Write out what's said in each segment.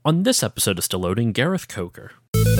On this episode of Still Loading, Gareth Coker.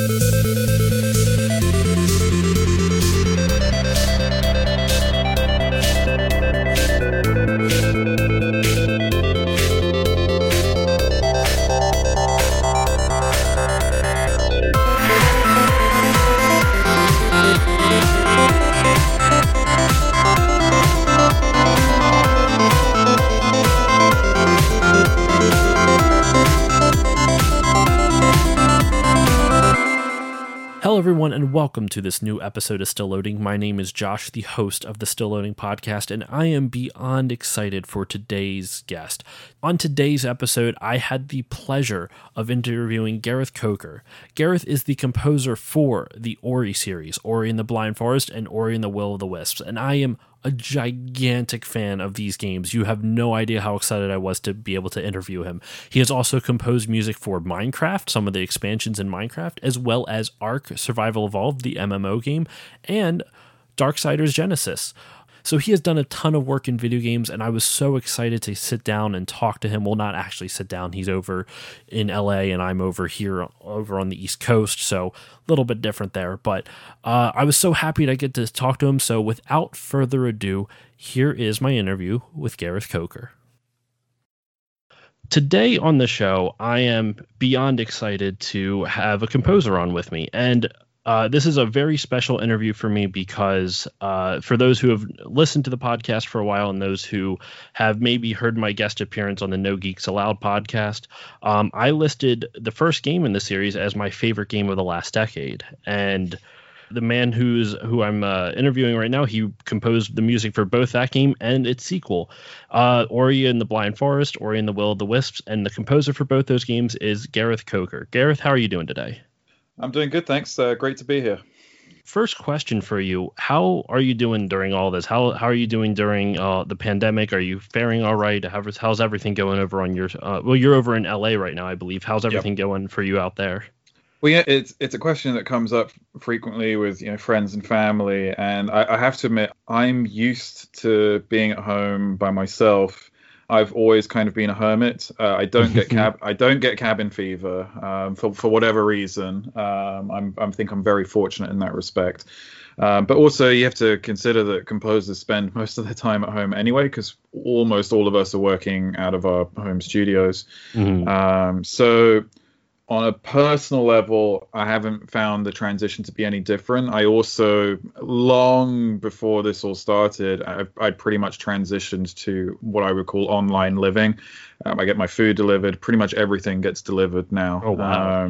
Hello everyone and welcome to this new episode of Still Loading. My name is Josh, the host of the Still Loading podcast, and I am beyond excited for today's guest. On today's episode, I had the pleasure of interviewing Gareth Coker. Gareth is the composer for the Ori series, Ori and the Blind Forest and Ori and the Will of the Wisps, and I am a gigantic fan of these games. You have no idea how excited I was to be able to interview him. He has also composed music for Minecraft, some of the expansions in Minecraft, as well as Ark Survival Evolved, the MMO game, and Darksiders Genesis. So he has done a ton of work in video games, and I was so excited to sit down and talk to him. Well, not actually sit down. He's over in LA, and I'm over here over on the East Coast, so a little bit different there. But I was so happy to get to talk to him. So without further ado, here is my interview with Gareth Coker. Today on the show, I am beyond excited to have a composer on with me, and this is a very special interview for me because for those who have listened to the podcast for a while and those who have maybe heard my guest appearance on the No Geeks Allowed podcast, I listed the first game in the series as my favorite game of the last decade. And the man who I'm interviewing right now, he composed the music for both that game and its sequel, Ori and the Blind Forest, Ori and the Will of the Wisps. And the composer for both those games is Gareth Coker. Gareth, how are you doing today? I'm doing good, thanks. Great to be here. First question for you: how are you doing during all this? How are you doing during the pandemic? Are you faring all right? How's everything going over on your? Well, you're over in LA right now, I believe. How's everything going for you out there? Well, yeah, it's a question that comes up frequently with friends and family, and I have to admit I'm used to being at home by myself. I've always kind of been a hermit. I don't get cabin fever for whatever reason. I think I'm very fortunate in that respect. But also you have to consider that composers spend most of their time at home anyway, because almost all of us are working out of our home studios. Mm-hmm. So on a personal level, I haven't found the transition to be any different. I also, long before this all started, I'd pretty much transitioned to what I would call online living. I get my food delivered. Pretty much everything gets delivered now. Oh, wow.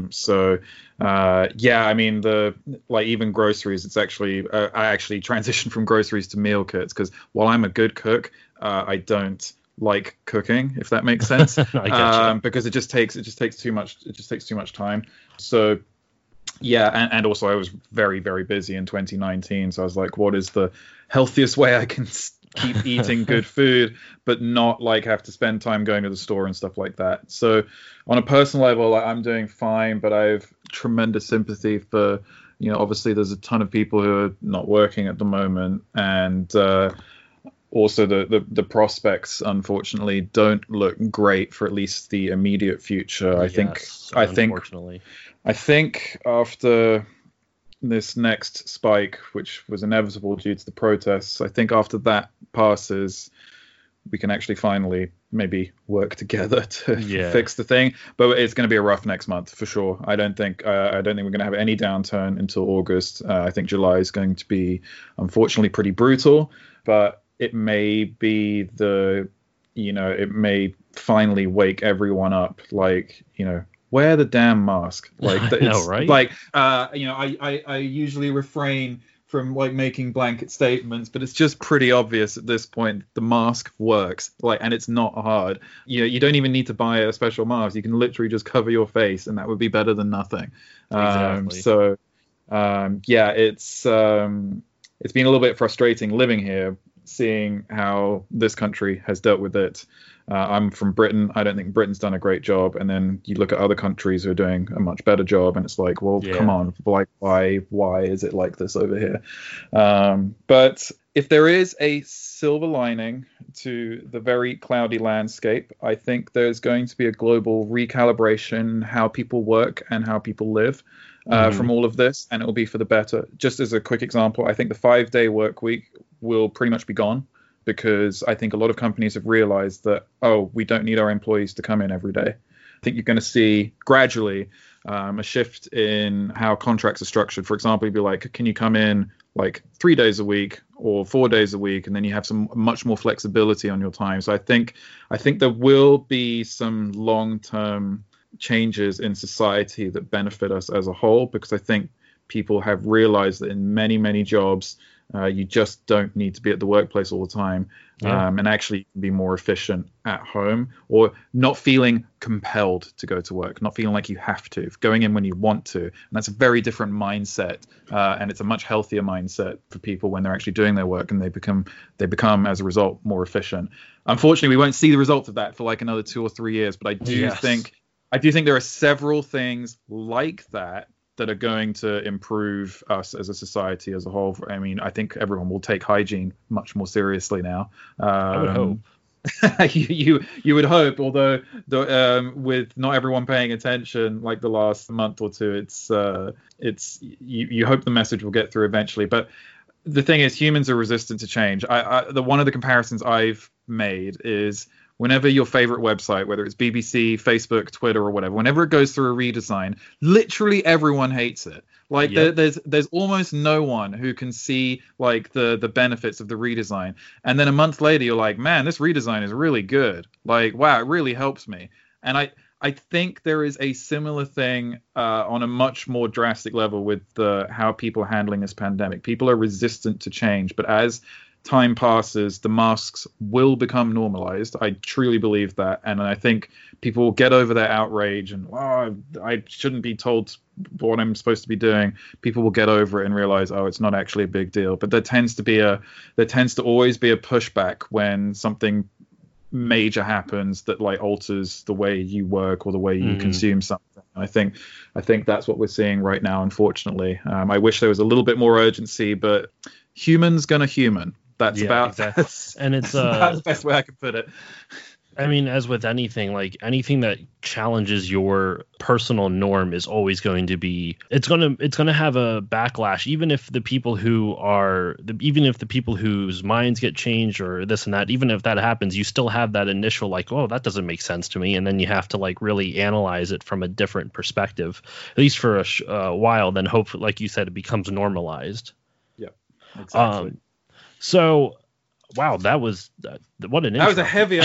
I mean, even groceries, it's actually, I actually transitioned from groceries to meal kits, because while I'm a good cook, I don't like cooking, if that makes sense. Because it just takes too much time. So and also I was very, very busy in 2019, so I was like, what is the healthiest way I can keep eating good food but not have to spend time going to the store and stuff like that? So on a personal level, I'm doing fine, but I have tremendous sympathy for obviously there's a ton of people who are not working at the moment, and also, the prospects, unfortunately, don't look great for at least the immediate future. I think after this next spike, which was inevitable due to the protests, I think after that passes, we can actually finally maybe work together to fix the thing. But it's going to be a rough next month for sure. I don't think we're going to have any downturn until August. I think July is going to be, unfortunately, pretty brutal, but it may be it may finally wake everyone up. Wear the damn mask. I know, right? I usually refrain from making blanket statements, but it's just pretty obvious at this point. The mask works, and it's not hard. You don't even need to buy a special mask. You can literally just cover your face, and that would be better than nothing. Exactly. It's been a little bit frustrating living here, seeing how this country has dealt with it. I'm from Britain. I don't think Britain's done a great job. And then you look at other countries who are doing a much better job, and it's like, well, come on, why is it like this over here? But if there is a silver lining to the very cloudy landscape, I think there's going to be a global recalibration how people work and how people live from all of this, and it will be for the better. Just as a quick example, I think the 5-day work week will pretty much be gone, because I think a lot of companies have realized that, we don't need our employees to come in every day. I think you're going to see gradually a shift in how contracts are structured. For example, you'd be like, can you come in like 3 days a week or 4 days a week, and then you have some much more flexibility on your time. So I think there will be some long-term changes in society that benefit us as a whole, because I think people have realized that in many, many jobs, you just don't need to be at the workplace all the time, and actually be more efficient at home, or not feeling compelled to go to work, not feeling like you have to, going in when you want to. And that's a very different mindset, and it's a much healthier mindset for people when they're actually doing their work, and they become as a result more efficient. Unfortunately, we won't see the results of that for like another 2 or 3 years, but I do think there are several things like that are going to improve us as a society as a whole. I mean, I think everyone will take hygiene much more seriously now. I would hope. you would hope, although with not everyone paying attention, like the last month or two, it's you hope the message will get through eventually. But the thing is, humans are resistant to change. One of the comparisons I've made is, whenever your favorite website, whether it's BBC, Facebook, Twitter, or whatever, whenever it goes through a redesign, literally everyone hates it. Like there's almost no one who can see like the benefits of the redesign. And then a month later, you're like, man, this redesign is really good. Like, wow, it really helps me. And I think there is a similar thing on a much more drastic level with how people are handling this pandemic. People are resistant to change, but as time passes, the masks will become normalized. I truly believe that. And I think people will get over their outrage and, I shouldn't be told what I'm supposed to be doing. People will get over it and realize, it's not actually a big deal. But there tends to always be a pushback when something major happens that like alters the way you work or the way you consume something. I think that's what we're seeing right now, unfortunately. I wish there was a little bit more urgency, but humans gonna human. That's exactly. And it's that's the best way I can put it. I mean, as with anything, like anything that challenges your personal norm is always going to be, it's going to have a backlash, even if the people whose minds get changed or this and that, even if that happens, you still have that initial like, that doesn't make sense to me. And then you have to like really analyze it from a different perspective, at least for a while. Then hopefully, like you said, it becomes normalized. Yeah, exactly. So, wow, that was what an intro. That was a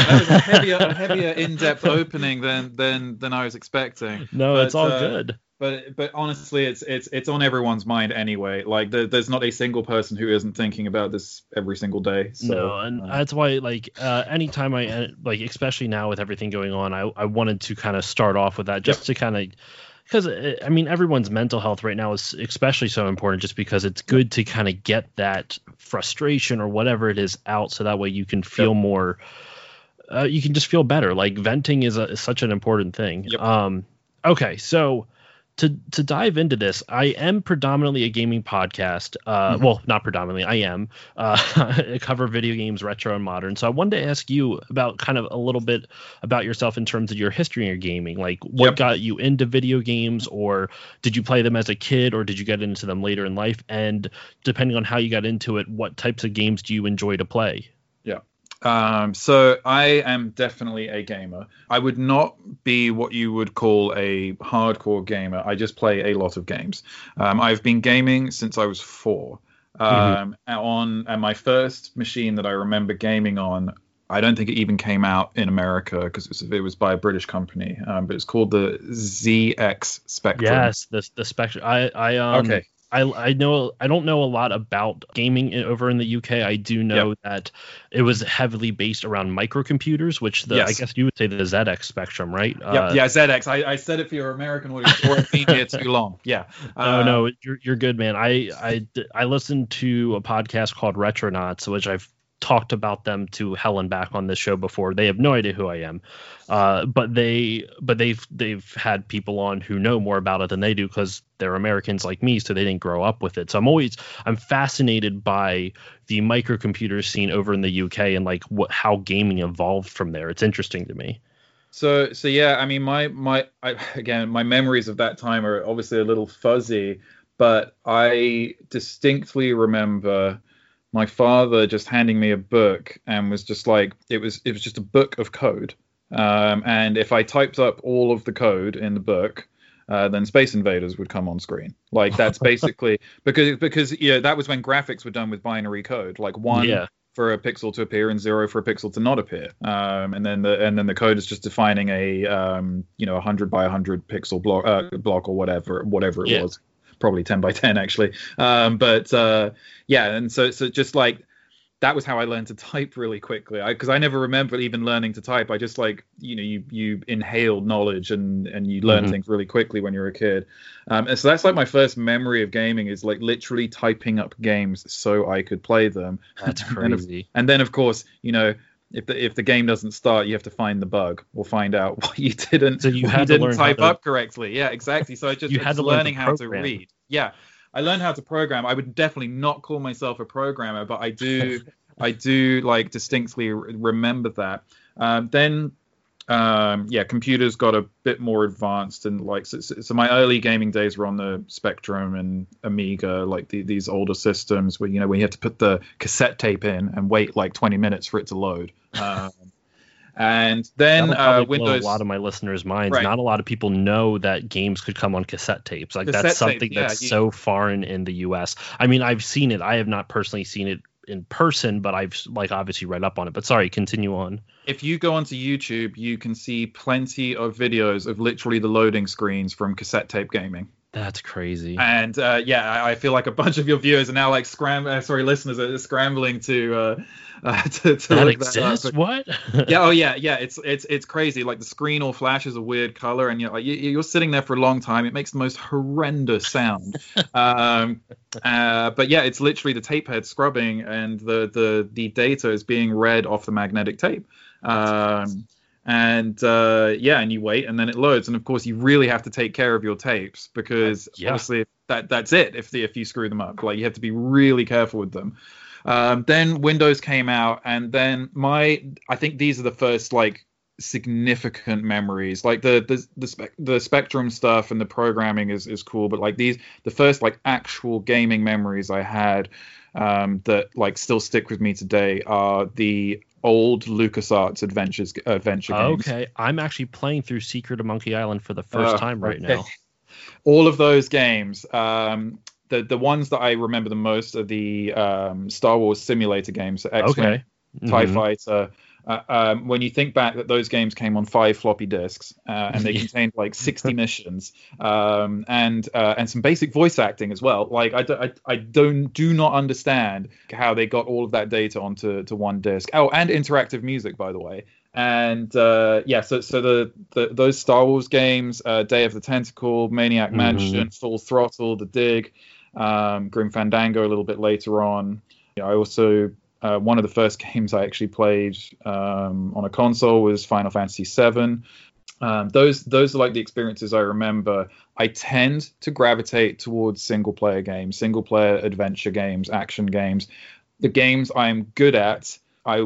heavier in-depth opening than I was expecting. No, but it's all good. But honestly, it's on everyone's mind anyway. Like there's not a single person who isn't thinking about this every single day. So, no, and that's why anytime I especially now with everything going on, I wanted to kind of start off with that just to kind of. Because, I mean, everyone's mental health right now is especially so important just because it's good to kind of get that frustration or whatever it is out so that way you can feel more you can just feel better. Like venting is such an important thing. Yep. Okay, so to dive into this, I am predominantly a gaming podcast. Well, not predominantly, I am. I cover video games, retro and modern. So I wanted to ask you about kind of a little bit about yourself in terms of your history in your gaming. Like what got you into video games, or did you play them as a kid, or did you get into them later in life? And depending on how you got into it, what types of games do you enjoy to play? Yeah. So I am definitely a gamer. I would not be what you would call a hardcore gamer. I just play a lot of games. I've been gaming since I was 4. On my first machine that I remember gaming on, I don't think it even came out in America because it was by a British company, but it's called the ZX Spectrum. Yes, the Spectrum. Okay. I don't know a lot about gaming over in the UK. I do know that it was heavily based around microcomputers, which I guess you would say the ZX Spectrum, right? ZX. I said it for your American audience, or it's been here too long. Yeah. No, you're good, man. I listened to a podcast called Retronauts, which I've talked about them to hell and back on this show before. They have no idea who I am, but they've had people on who know more about it than they do because they're Americans like me, so they didn't grow up with it. So I'm fascinated by the microcomputer scene over in the UK and like how gaming evolved from there. It's interesting to me. So yeah, I mean, my memories of that time are obviously a little fuzzy, but I distinctly remember my father just handing me a book and was just like, it was just a book of code. And if I typed up all of the code in the book, then Space Invaders would come on screen. Like that's basically because that was when graphics were done with binary code, like 1 for a pixel to appear and 0 for a pixel to not appear. And then the code is just defining a 100 by 100 pixel block or whatever it was. Probably 10 by 10 actually. And so just like that was how I learned to type really quickly. Because I never remember even learning to type. I just like you inhaled knowledge and you learn things really quickly when you're a kid. And so that's like my first memory of gaming is like literally typing up games so I could play them. That's crazy. And then of course if the game doesn't start, you have to find the bug or find out why you didn't. So you had to learn type up correctly. Yeah, exactly. So I just learning how to read. Yeah, I learned how to program. I would definitely not call myself a programmer, but I do like distinctly remember that. Computers got a bit more advanced and like so my early gaming days were on the Spectrum and Amiga, like these older systems where you have to put the cassette tape in and wait like 20 minutes for it to load. And then Windows. Blow a lot of my listeners' minds. Right. Not a lot of people know that games could come on cassette tapes. Like that's something that's so foreign in the U.S. I mean, I've seen it. I have not personally seen it in person, but I've like obviously read up on it. But sorry, continue on. If you go onto YouTube, you can see plenty of videos of literally the loading screens from cassette tape gaming. That's crazy. And I feel like a bunch of your viewers are now like listeners are scrambling to that look exists? that up. What? It's crazy. Like the screen all flashes a weird color, and you're sitting there for a long time. It makes the most horrendous sound. But yeah, it's literally the tape head scrubbing, and the data is being read off the magnetic tape. And you wait, and then it loads, and of course you really have to take care of your tapes because obviously that's it. If you screw them up, like you have to be really careful with them. Then Windows came out, and then I think these are the first like significant memories. Like the Spectrum stuff and the programming is cool, but like the first like actual gaming memories I had that like still stick with me today are the old LucasArts adventure games. Okay, I'm actually playing through Secret of Monkey Island for the first time right now. All of those games, the ones that I remember the most are the Star Wars simulator games, so X-Wing, TIE Fighter. When you think back that those games came on 5 floppy disks and they contained like 60 missions and some basic voice acting as well. Like I do not understand how they got all of that data onto one disk. Oh, and interactive music, by the way. And so those Star Wars games, Day of the Tentacle, Maniac Mansion, Full Throttle, The Dig, Grim Fandango a little bit later on. I also one of the first games I actually played on a console was Final Fantasy VII. Those are like the experiences I remember. I tend to gravitate towards single player adventure games, action games. The games I'm good at,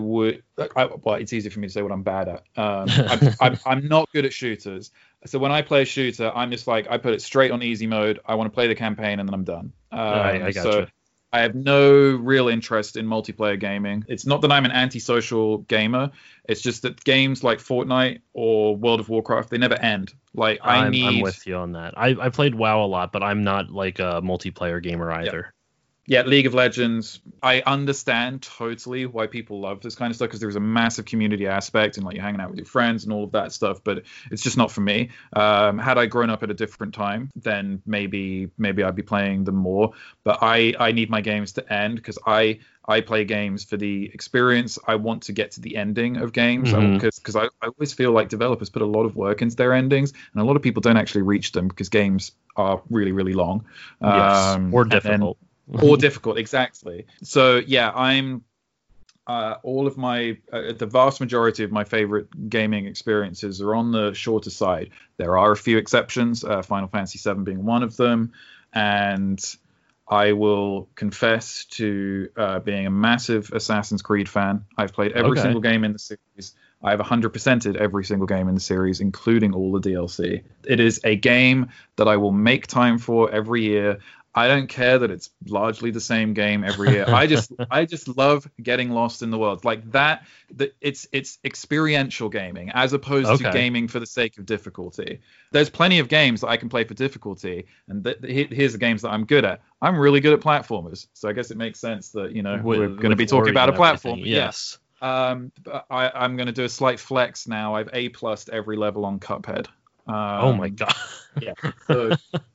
it's easy for me to say what I'm bad at. I'm not good at shooters. So when I play a shooter, I'm just like, I put it straight on easy mode. I want to play the campaign and then I'm done. I gotcha. So I have no real interest in multiplayer gaming. It's not that I'm an antisocial gamer. It's just that games like Fortnite or World of Warcraft, they never end. Like I'm with you on that. I played WoW a lot, but I'm not like a multiplayer gamer either. Yeah, League of Legends. I understand totally why people love this kind of stuff because there's a massive community aspect and like you're hanging out with your friends and all of that stuff. But it's just not for me. Had I grown up at a different time, then maybe I'd be playing them more. But I need my games to end because I play games for the experience. I want to get to the ending of games because I always feel like developers put a lot of work into their endings and a lot of people don't actually reach them because games are really, really long. Yes, or difficult. Or difficult, exactly. So yeah, all of my the vast majority of my favorite gaming experiences are on the shorter side. There are a few exceptions, Final Fantasy VII being one of them, and I will confess to being a massive Assassin's Creed fan. I've played every single game in the series. I have 100%ed every single game in the series, including all the DLC. It is a game that I will make time for every year. I don't care that it's largely the same game every year. I just love getting lost in the world like that. It's experiential gaming as opposed to gaming for the sake of difficulty. There's plenty of games that I can play for difficulty, and here's the games that I'm good at. I'm really good at platformers, so I guess it makes sense that we're going to be talking about a platform. Yes. I'm going to do a slight flex now. I've A+'d every level on Cuphead. Oh my god. Yeah. So,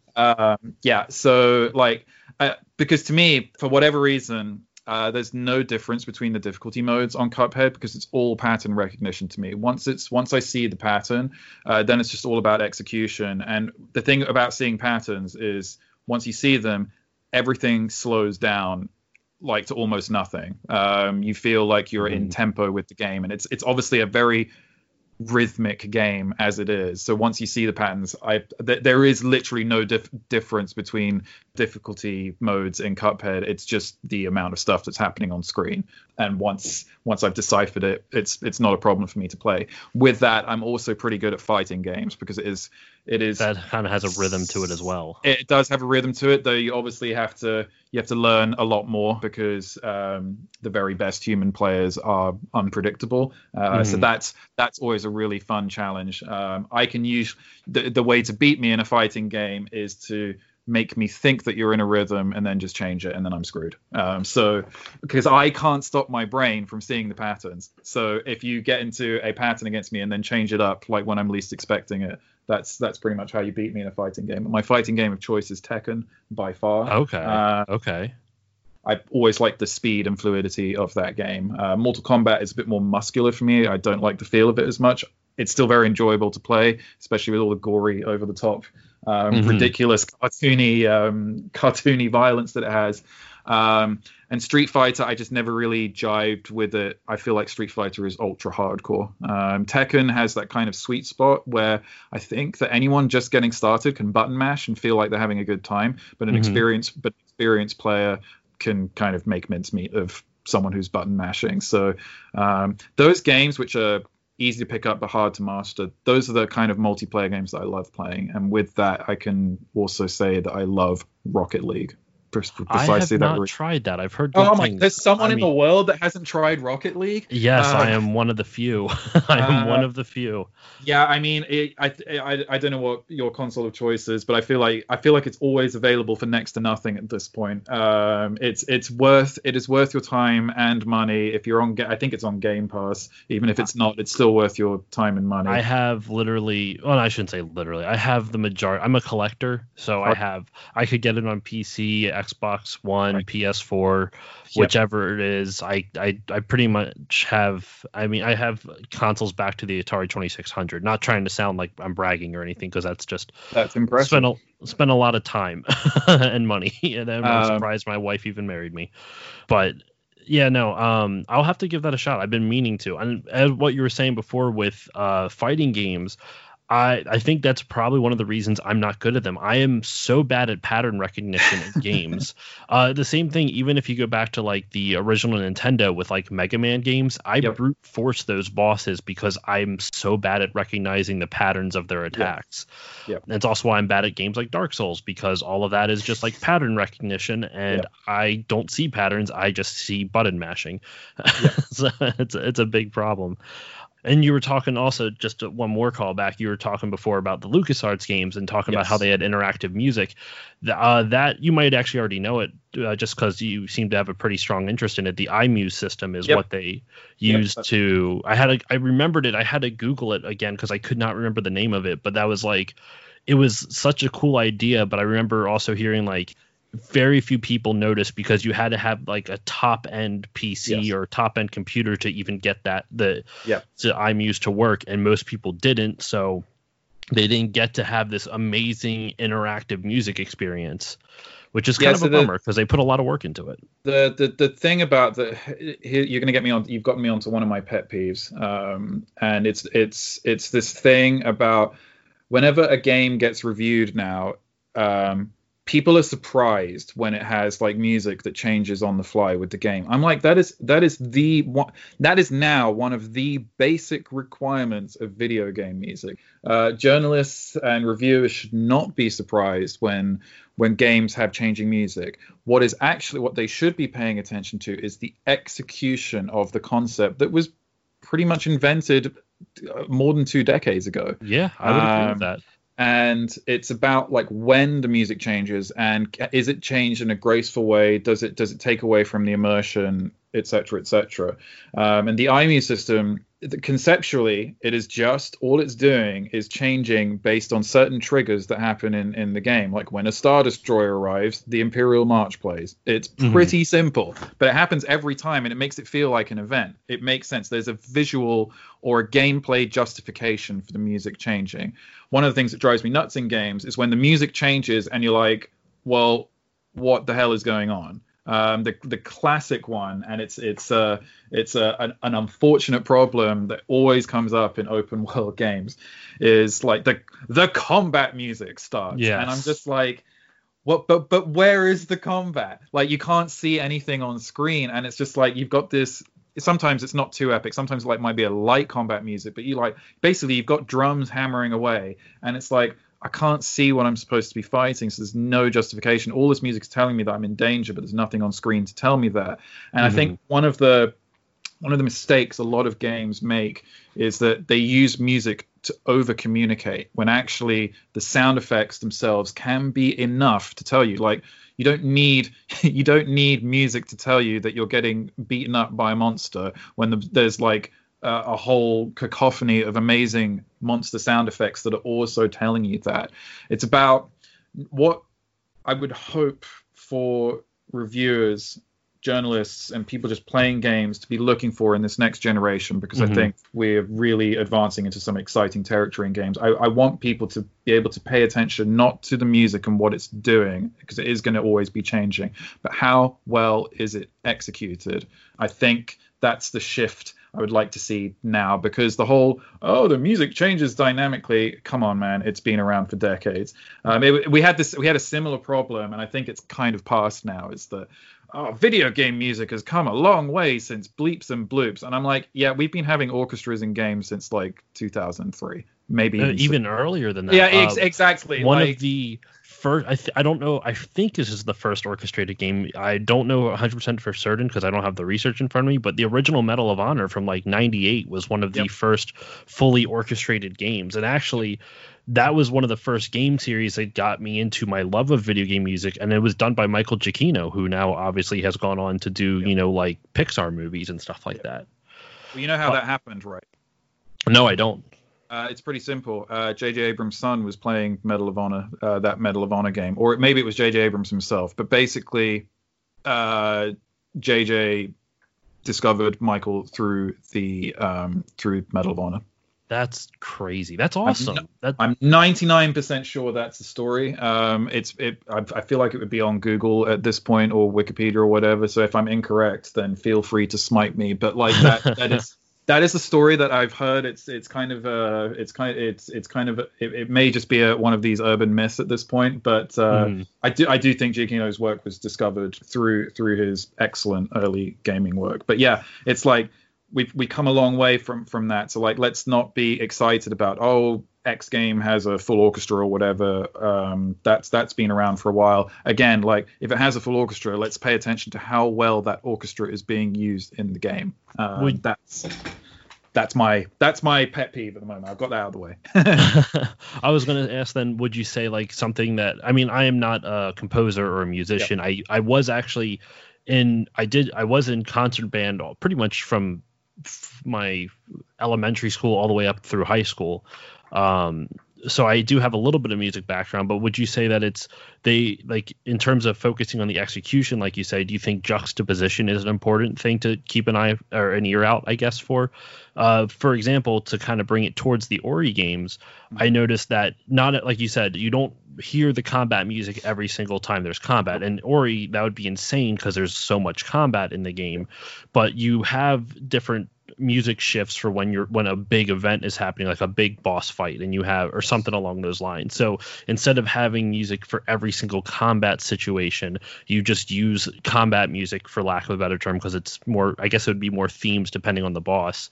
so like because to me, for whatever reason, there's no difference between the difficulty modes on Cuphead because it's all pattern recognition to me. Once I see the pattern, then it's just all about execution. And the thing about seeing patterns is once you see them, everything slows down like to almost nothing. You feel like you're in tempo with the game, and it's obviously a very rhythmic game as it is. So once you see the patterns, there is literally no difference between difficulty modes in Cuphead. It's just the amount of stuff that's happening on screen. And once I've deciphered it, it's not a problem for me to play. With that, I'm also pretty good at fighting games because it is that kind of has a rhythm to it as well. It does have a rhythm to it, though. You obviously have to learn a lot more because the very best human players are unpredictable. So that's always a really fun challenge. I can use the way to beat me in a fighting game is to make me think that you're in a rhythm and then just change it, and then I'm screwed. So because I can't stop my brain from seeing the patterns. So if you get into a pattern against me and then change it up like when I'm least expecting it, that's pretty much how you beat me in a fighting game. My fighting game of choice is Tekken by far. Okay. I always like the speed and fluidity of that game. Mortal Kombat is a bit more muscular for me. I don't like the feel of it as much. It's still very enjoyable to play, especially with all the gory, over the top, ridiculous, cartoony violence that it has. And Street Fighter, I just never really jived with it. I feel like Street Fighter is ultra hardcore. Tekken has that kind of sweet spot where I think that anyone just getting started can button mash and feel like they're having a good time, but an experienced player can kind of make mincemeat of someone who's button mashing. So those games which are easy to pick up but hard to master, those are the kind of multiplayer games that I love playing. And with that, I can also say that I love Rocket League. I have not tried that. I've heard good things. Things. There's someone in the world that hasn't tried Rocket League? Yes, I am one of the few. I am one of the few. Yeah, I mean, I don't know what your console of choice is, but I feel like it's always available for next to nothing at this point. It is worth your time and money if you're on. I think it's on Game Pass. Even if it's not, it's still worth your time and money. I have literally. Well, I shouldn't say literally. I have the majority. I'm a collector, so I could get it on PC, Xbox One, PS4, whichever it is. I pretty much have. I mean, I have consoles back to the Atari 2600. Not trying to sound like I'm bragging or anything, because that's impressive. Spent a lot of time and money, and I'm surprised my wife even married me. But yeah, no, I'll have to give that a shot. I've been meaning to. And as what you were saying before with fighting games, I think that's probably one of the reasons I'm not good at them. I am so bad at pattern recognition in games. The same thing, even if you go back to like the original Nintendo with like Mega Man games, I brute force those bosses because I'm so bad at recognizing the patterns of their attacks. And it's also why I'm bad at games like Dark Souls, because all of that is just like pattern recognition, and I don't see patterns. I just see button mashing. So it's a big problem. And you were talking also, just one more callback, you were talking before about the LucasArts games and talking about how they had interactive music. That you might actually already know it just because you seem to have a pretty strong interest in it. The iMuse system is what they used to. I remembered it. I had to Google it again because I could not remember the name of it. But that was like, it was such a cool idea. But I remember also hearing like, very few people noticed because you had to have like a top end PC or top end computer to even get to iMuse to work, and most people didn't, so they didn't get to have this amazing interactive music experience, which is kind of a bummer because they put a lot of work into it. The thing about you're going to get me on. You've gotten me onto one of my pet peeves, and it's this thing about whenever a game gets reviewed now. People are surprised when it has like music that changes on the fly with the game. I'm like, that is now one of the basic requirements of video game music. Journalists and reviewers should not be surprised when games have changing music. What they should be paying attention to is the execution of the concept that was pretty much invented more than 2 decades ago. Yeah, I would agree with that. And it's about like when the music changes, and is it changed in a graceful way? Does it take away from the immersion, etc., etc. And the IMU system, conceptually, it is just all it's doing is changing based on certain triggers that happen in the game. Like when a Star Destroyer arrives, the Imperial March plays. It's pretty simple, but it happens every time, and it makes it feel like an event. It makes sense. There's a visual or a gameplay justification for the music changing. One of the things that drives me nuts in games is when the music changes and you're like, well, what the hell is going on? The classic one, and it's an unfortunate problem that always comes up in open world games, is like the combat music starts. Yes. And I'm just like, what? But where is the combat? Like, you can't see anything on screen, and it's just like you've got this. Sometimes it's not too epic. Sometimes it might be a light combat music, but you've got drums hammering away, and it's like, I can't see what I'm supposed to be fighting, so there's no justification. All this music's telling me that I'm in danger, but there's nothing on screen to tell me that. And I think one of the mistakes a lot of games make is that they use music to over communicate, when actually the sound effects themselves can be enough to tell you. Like, you don't need music to tell you that you're getting beaten up by a monster when there's like a whole cacophony of amazing monster sound effects that are also telling you that. It's about what I would hope for reviewers, journalists, and people just playing games to be looking for in this next generation, because I think we're really advancing into some exciting territory in games. I want people to be able to pay attention not to the music and what it's doing, because it is going to always be changing, but how well is it executed. I think that's the shift I would like to see now, because the whole, the music changes dynamically. Come on, man. It's been around for decades. We had a similar problem, and I think it's kind of past now, is that video game music has come a long way since bleeps and bloops. And I'm like, yeah, we've been having orchestras in games since like 2003, maybe even earlier than that. Yeah, exactly. One of the first, I don't know, I think this is the first orchestrated game. I don't know 100% for certain because I don't have the research in front of me, but the original Medal of Honor from like 98 was one of the first fully orchestrated games. And actually, that was one of the first game series that got me into my love of video game music, and it was done by Michael Giacchino, who now obviously has gone on to do, like Pixar movies and stuff like that. Well, you know how that happened, right? No, I don't. It's pretty simple. J.J. Abrams' son was playing Medal of Honor, that Medal of Honor game, or maybe it was J.J. Abrams himself. But basically, J.J. discovered Michael through Medal of Honor. That's crazy. That's awesome. I'm 99% sure that's the story. I feel like it would be on Google at this point, or Wikipedia or whatever. So if I'm incorrect, then feel free to smite me. But like that is the story that I've heard. It may just be one of these urban myths at this point, but I do think Giacchino's work was discovered through his excellent early gaming work. But yeah, it's like we come a long way from that. So like, let's not be excited about X game has a full orchestra or whatever. That's been around for a while. Again, like, if it has a full orchestra, let's pay attention to how well that orchestra is being used in the game. That's my pet peeve at the moment. I've got that out of the way. I was going to ask then, would you say like something that, I mean, I am not a composer or a musician. Yep. I was actually in concert band pretty much from my elementary school all the way up through high school. so I do have a little bit of music background, but would you say that they like in terms of focusing on the execution, like you say, do you think juxtaposition is an important thing to keep an eye or an ear out, I guess, for? For example, to kind of bring it towards the Ori games, I noticed that not like you said, you don't hear the combat music every single time there's combat. And Ori, that would be insane because there's so much combat in the game, but you have different music shifts for when a big event is happening, like a big boss fight, and you have or something along those lines. So instead of having music for every single combat situation, you just use combat music, for lack of a better term, because it's more, I guess it would be more themes depending on the boss.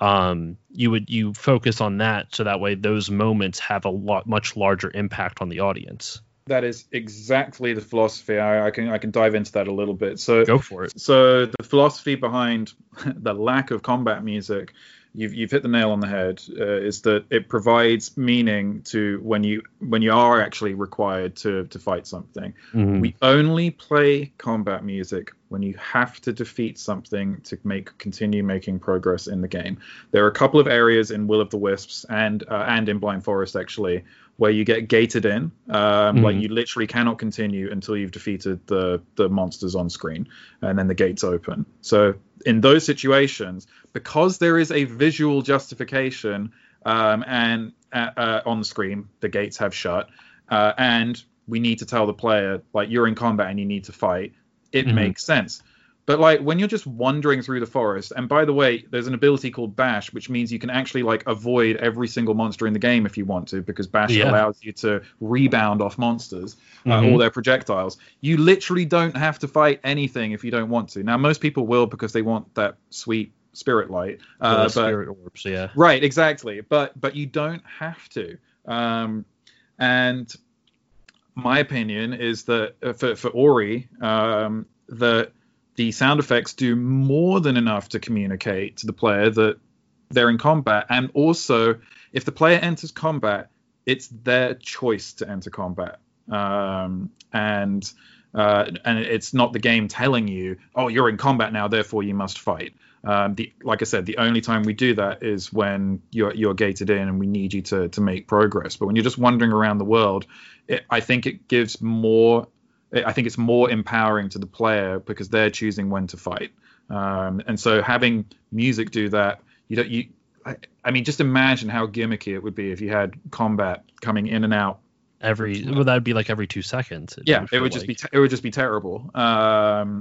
You focus on that, so that way those moments have a much larger impact on the audience. That is exactly the philosophy. I can dive into that a little bit. So go for it. So the philosophy behind the lack of combat music, you've hit the nail on the head, is that it provides meaning to when you are actually required to fight something. Mm-hmm. We only play combat music when you have to defeat something to continue making progress in the game. There are a couple of areas in Will of the Wisps and in Blind Forest actually, where you get gated in, like you literally cannot continue until you've defeated the monsters on screen, and then the gates open. So in those situations, because there is a visual justification and on the screen, the gates have shut, and we need to tell the player, like, you're in combat and you need to fight, it makes sense. But like when you're just wandering through the forest, and by the way, there's an ability called Bash, which means you can actually like avoid every single monster in the game if you want to, because Bash allows you to rebound off monsters, all their projectiles. You literally don't have to fight anything if you don't want to. Now, most people will because they want that sweet spirit light. Spirit orbs, yeah. Right, exactly. But you don't have to. And my opinion is that for Ori, the sound effects do more than enough to communicate to the player that they're in combat. And also, if the player enters combat, it's their choice to enter combat. And it's not the game telling you, oh, you're in combat now, therefore you must fight. Like I said, the only time we do that is when you're gated in and we need you to make progress. But when you're just wandering around the world, I think it's more empowering to the player because they're choosing when to fight. And so having music do that, I mean, just imagine how gimmicky it would be if you had combat coming in and out that would be like every 2 seconds. It would just be terrible. So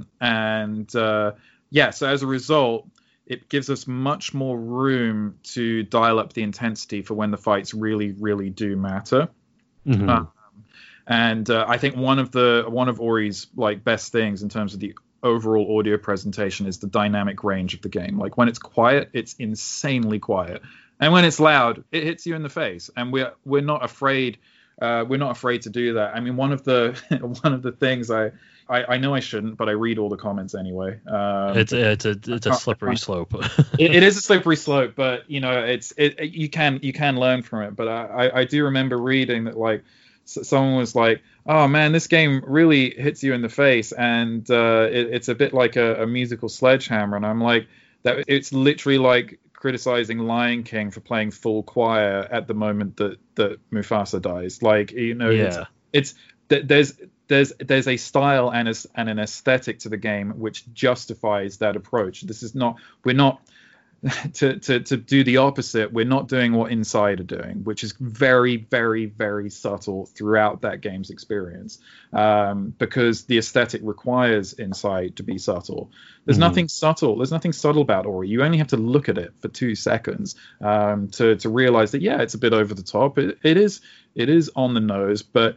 as a result, it gives us much more room to dial up the intensity for when the fights really, really do matter. Mm-hmm. And I think one of Ori's like best things in terms of the overall audio presentation is the dynamic range of the game. Like when it's quiet, it's insanely quiet, and when it's loud, it hits you in the face. And we're not afraid. We're not afraid to do that. I mean, one of the things I know I shouldn't, but I read all the comments anyway. It's a slippery slope. It is a slippery slope, but you can learn from it. But I do remember reading that like someone was like, oh man, this game really hits you in the face, and it's a bit like a musical sledgehammer. And I'm like, that it's literally like criticizing Lion King for playing full choir at the moment that Mufasa dies. Like, it's there's a style and an aesthetic to the game which justifies that approach. We're not to do the opposite. We're not doing what Inside are doing, which is very, very, very subtle throughout that game's experience, because the aesthetic requires Inside to be subtle. There's nothing subtle. There's nothing subtle about Ori. You only have to look at it for 2 seconds to realize that it's a bit over the top. It is on the nose, but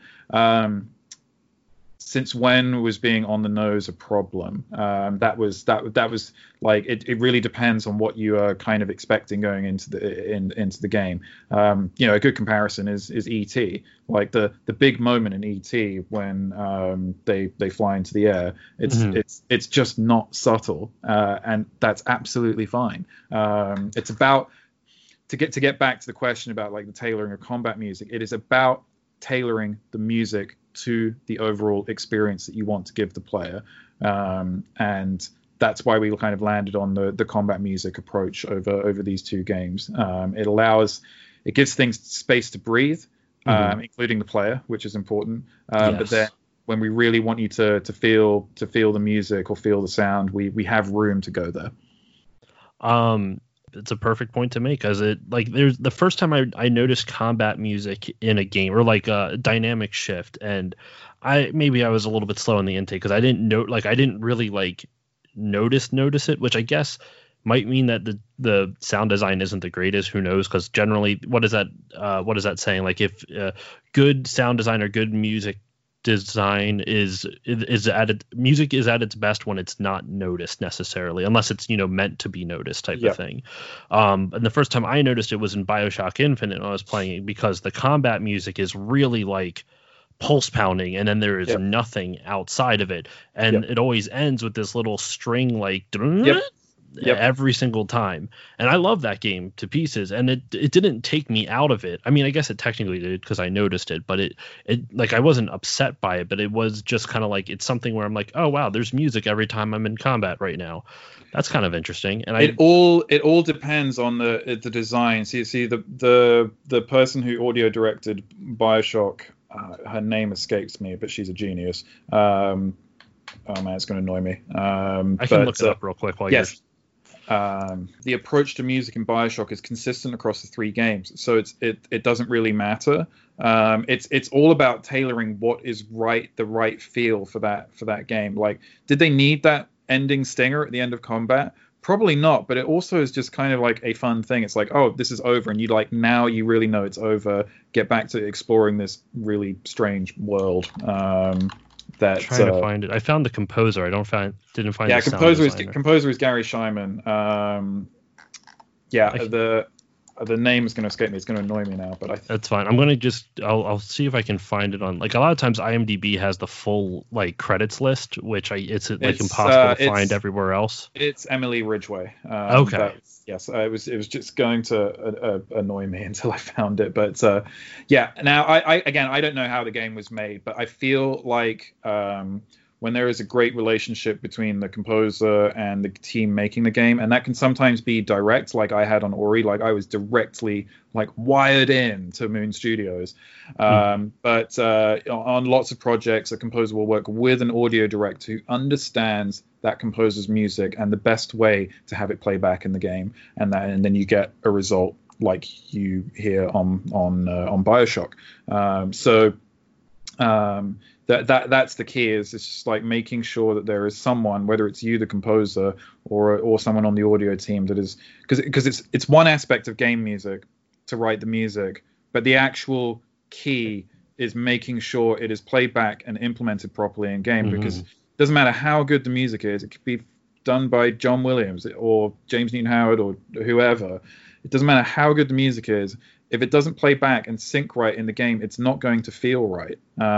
since when was being on the nose a problem? That was like it really depends on what you are kind of expecting going into the game. A good comparison is E.T. Like the big moment in E.T. when they fly into the air. It's just not subtle, and that's absolutely fine. It's about to get back to the question about like the tailoring of combat music. It is about tailoring the music to the overall experience that you want to give the player, and that's why we kind of landed on the combat music approach over these 2 games. It gives things space to breathe, including the player, which is important. But then Yes. when we really want you to feel the music or feel the sound, we have room to go there. It's a perfect point to make, because it, like, there's the first time I noticed combat music in a game, or like a dynamic shift, and I was a little bit slow in the intake because I didn't really like notice it, which I guess might mean that the sound design isn't the greatest. Who knows? Because generally, what is that saying? Like, if good sound design or good music design is music is at its best when it's not noticed necessarily, unless it's meant to be noticed type of thing. And the first time I noticed it was in BioShock Infinite when I was playing it, because the combat music is really like pulse pounding, and then there is nothing outside of it, and it always ends with this little string like every single time. And I love that game to pieces, and it didn't take me out of it. I mean, I guess it technically did because I noticed it, but it like, I wasn't upset by it, but it was just kind of like, it's something where I'm like, oh wow, there's music every time I'm in combat right now. That's kind of interesting. And it all depends on the design. See the person who audio directed BioShock, her name escapes me, but she's a genius. Oh man, it's going to annoy me. I can look it up real quick while you're... The approach to music in BioShock is consistent across the 3 games, so it doesn't really matter. It's all about tailoring what is the right feel for that game. Like, did they need that ending stinger at the end of combat? Probably not, but it also is just kind of like a fun thing. It's like, oh, this is over, and now you really know it's over. Get back to exploring this really strange world. Trying to find it. I found the composer. Didn't find. Yeah, composer is Gary Scheinman. The name is going to escape me. It's going to annoy me now, but that's fine. I'm going to I'll see if I can find it on, like, a lot of times IMDb has the full like credits list, which it's impossible to find everywhere else. It's Emily Ridgway. Okay. Yes, it was just going to annoy me until I found it, but Now I don't know how the game was made, but I feel like when there is a great relationship between the composer and the team making the game, and that can sometimes be direct, like I had on Ori. Like, I was directly like wired in to Moon Studios. But on lots of projects, a composer will work with an audio director who understands that composer's music and the best way to have it play back in the game, and then you get a result like you hear on BioShock. That's the key. Is it's just like making sure that there is someone, whether it's you, the composer, or someone on the audio team, that is, because it's one aspect of game music to write the music, but the actual key is making sure it is played back and implemented properly in game. Because it doesn't matter how good the music is, it could be done by John Williams or James Newton Howard or whoever. It doesn't matter how good the music is. If it doesn't play back and sync right in the game, it's not going to feel right.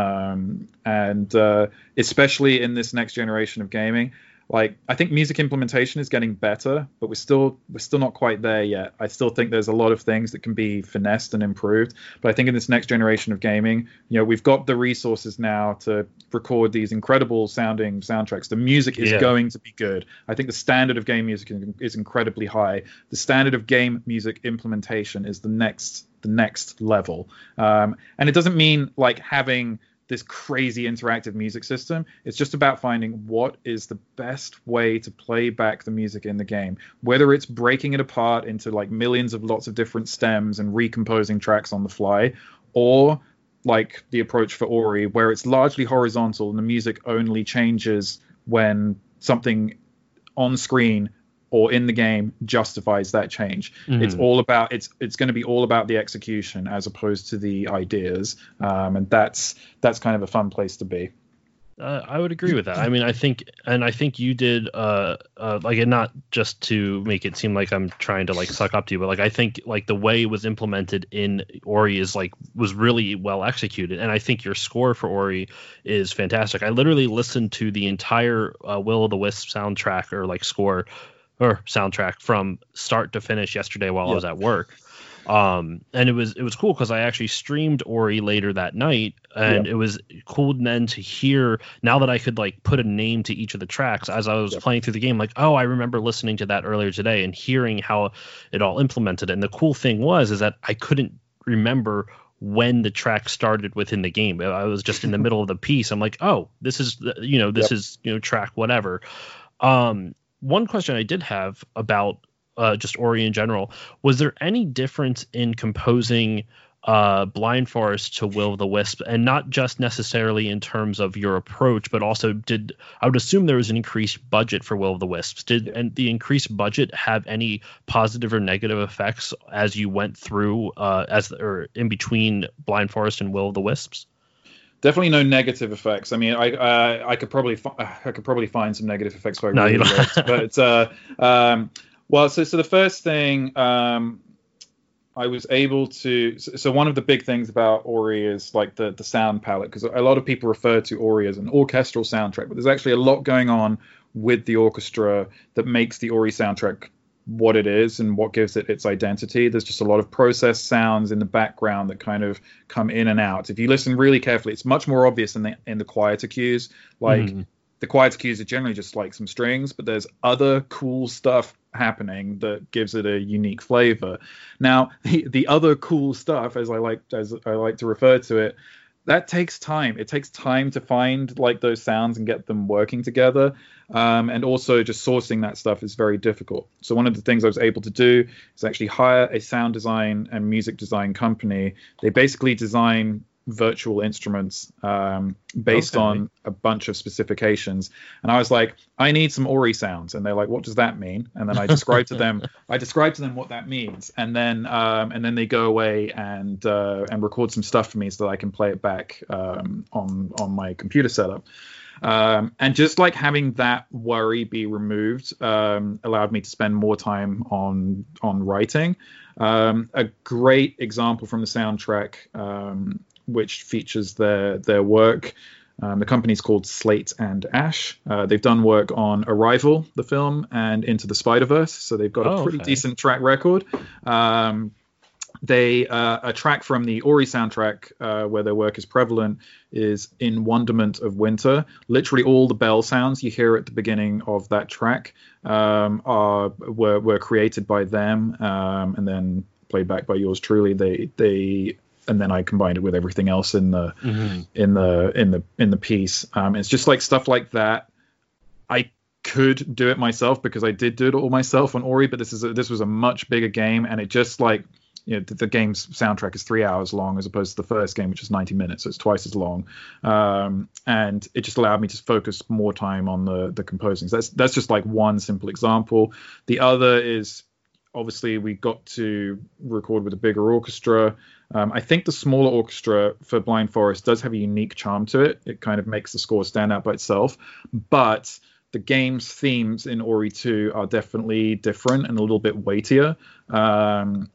And especially in this next generation of gaming, like, I think music implementation is getting better, but we're still not quite there yet. I still think there's a lot of things that can be finessed and improved. But I think in this next generation of gaming, we've got the resources now to record these incredible sounding soundtracks. The music is going to be good. I think the standard of game music is incredibly high. The standard of game music implementation is the next level. And it doesn't mean like having this crazy interactive music system. It's just about finding what is the best way to play back the music in the game, whether it's breaking it apart into like millions of lots of different stems and recomposing tracks on the fly, or like the approach for Ori, where it's largely horizontal and the music only changes when something on screen or in the game justifies that change. It's all about it's going to be all about the execution as opposed to the ideas, and that's kind of a fun place to be. I would agree with that. I mean, I think you did like, and not just to make it seem like I'm trying to like suck up to you, but like, I think like the way it was implemented in Ori was really well executed, and I think your score for Ori is fantastic. I literally listened to the entire Will o' the Wisp soundtrack or like score or soundtrack from start to finish yesterday while I was at work. And it was cool because I actually streamed Ori later that night, and it was cool then to hear, now that I could like put a name to each of the tracks as I was playing through the game, like, oh, I remember listening to that earlier today and hearing how it all implemented it. And the cool thing is that I couldn't remember when the track started within the game. I was just in the middle of the piece. I'm like, oh, this is track whatever. One question I did have about just Ori in general, was there any difference in composing Blind Forest to Will of the Wisp, and not just necessarily in terms of your approach, but also I would assume there was an increased budget for Will of the Wisps. And the increased budget have any positive or negative effects as you went through or in between Blind Forest and Will of the Wisps? Definitely no negative effects. I mean, I could probably find some negative effects if I really looked. But well, so the first thing I was able to. So one of the big things about Ori is like the sound palette, because a lot of people refer to Ori as an orchestral soundtrack, but there's actually a lot going on with the orchestra that makes the Ori soundtrack what it is and what gives it its identity. There's just a lot of processed sounds in the background that kind of come in and out. If you listen really carefully, it's much more obvious in the quieter cues. Like the quieter cues are generally just like some strings, but there's other cool stuff happening that gives it a unique flavor. Now, the other cool stuff, as I like to refer to it, that takes time. It takes time to find like those sounds and get them working together. And also just sourcing that stuff is very difficult. So one of the things I was able to do is actually hire a sound design and music design company. They basically design virtual instruments based on a bunch of specifications, and I was like, I need some Ori sounds, and they're like, what does that mean? And then I described to them what that means, and then they go away and record some stuff for me so that I can play it back on my computer setup. And just like having that worry be removed allowed me to spend more time on writing. A great example from the soundtrack, which features their work. The company's called Slate and Ash. They've done work on Arrival, the film, and Into the Spider-Verse, so they've got a pretty decent track record. A track from the Ori soundtrack where their work is prevalent is In Wonderment of Winter. Literally all the bell sounds you hear at the beginning of that track were created by them and then played back by yours truly. And then I combined it with everything else in the piece. It's just like stuff like that. I could do it myself because I did do it all myself on Ori, but this was a much bigger game, and it just like, you know, the game's soundtrack is 3 hours long as opposed to the first game, which is 90 minutes, so it's twice as long. And it just allowed me to focus more time on the composing. So that's just like one simple example. The other is, obviously, we got to record with a bigger orchestra. I think the smaller orchestra for Blind Forest does have a unique charm to it. It kind of makes the score stand out by itself. But the game's themes in Ori 2 are definitely different and a little bit weightier. I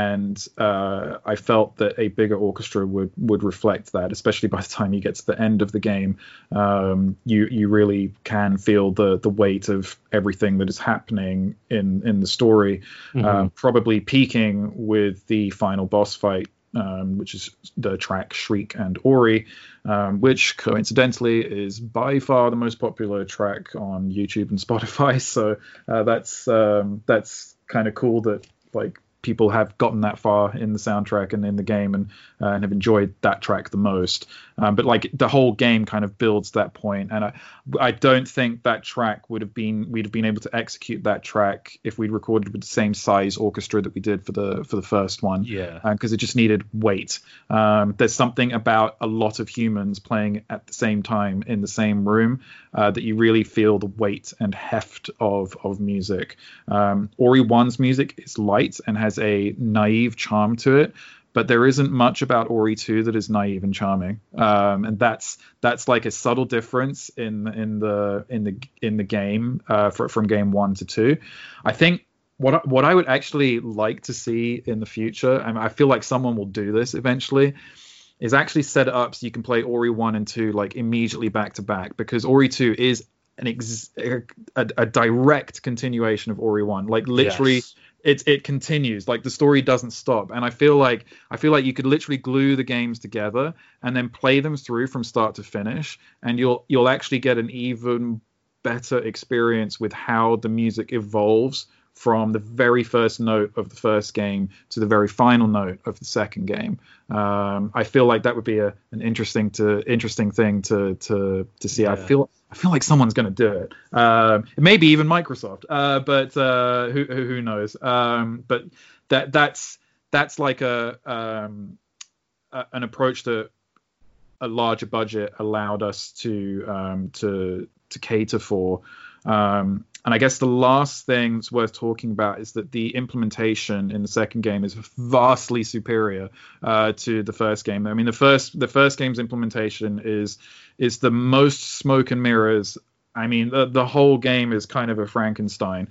felt that a bigger orchestra would reflect that, especially by the time you get to the end of the game. You really can feel the weight of everything that is happening in the story, probably peaking with the final boss fight, which is the track Shriek and Ori, which coincidentally is by far the most popular track on YouTube and Spotify. So that's kind of cool that like people have gotten that far in the soundtrack and in the game and have enjoyed that track the most. But like the whole game kind of builds that point, and I don't think that track we'd have been able to execute that track if we'd recorded with the same size orchestra that we did for the first one. Yeah, because it just needed weight. There's something about a lot of humans playing at the same time in the same room that you really feel the weight and heft of music. Ori 1's music is light and has a naive charm to it, but there isn't much about Ori 2 that is naive and charming, and that's like a subtle difference in the game from game 1 to 2. I think what I would actually like to see in the future, and I feel like someone will do this eventually, is actually set it up so you can play Ori 1 and 2 like immediately back to back, because Ori 2 is a direct continuation of Ori 1, like literally. Yes. It continues, like the story doesn't stop, and I feel like you could literally glue the games together and then play them through from start to finish, and you'll actually get an even better experience with how the music evolves from the very first note of the first game to the very final note of the second game. I feel like that would be an interesting thing to see. Yeah. I feel like someone's going to do it. Maybe even Microsoft, but who knows? But that's like an approach that a larger budget allowed us to cater for. And I guess the last thing that's worth talking about is that the implementation in the second game is vastly superior to the first game. I mean, the first game's implementation is the most smoke and mirrors. I mean, the whole game is kind of a Frankenstein.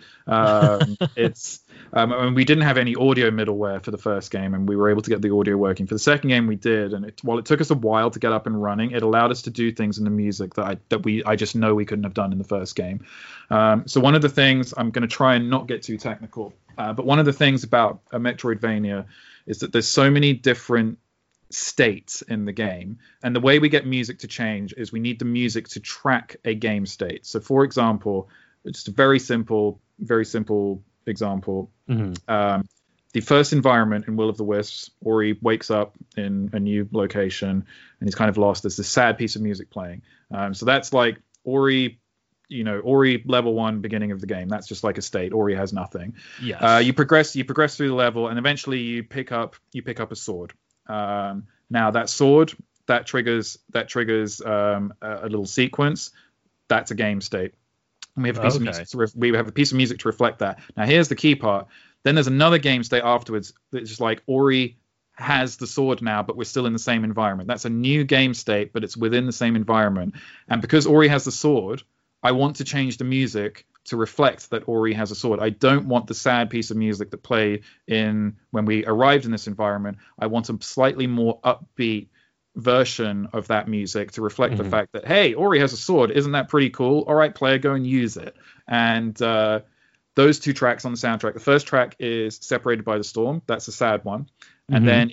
And we didn't have any audio middleware for the first game, and we were able to get the audio working. For the second game, we did, and while it took us a while to get up and running, it allowed us to do things in the music that I just know we couldn't have done in the first game. So one of the things, I'm going to try and not get too technical, but one of the things about a Metroidvania is that there's so many different states in the game, and the way we get music to change is we need the music to track a game state. So for example, just a very simple example, the first environment in Will of the Wisps, Ori wakes up in a new location and he's kind of lost. There's this sad piece of music playing, so that's like Ori level 1, beginning of the game. That's just like a state. Ori has nothing. Yes. You progress through the level, and eventually you pick up a sword. Now that sword that triggers a little sequence. That's a game state. And we have a piece of music to reflect that. Now here's the key part. Then there's another game state afterwards that's just like Ori has the sword now, but we're still in the same environment. That's a new game state, but it's within the same environment. And because Ori has the sword, I want to change the music to reflect that Ori has a sword. I don't want the sad piece of music that played in when we arrived in this environment. I want a slightly more upbeat version of that music to reflect the fact that, hey, Ori has a sword. Isn't that pretty cool? All right, player, go and use it. And those two tracks on the soundtrack. The first track is Separated by the Storm. That's a sad one. And then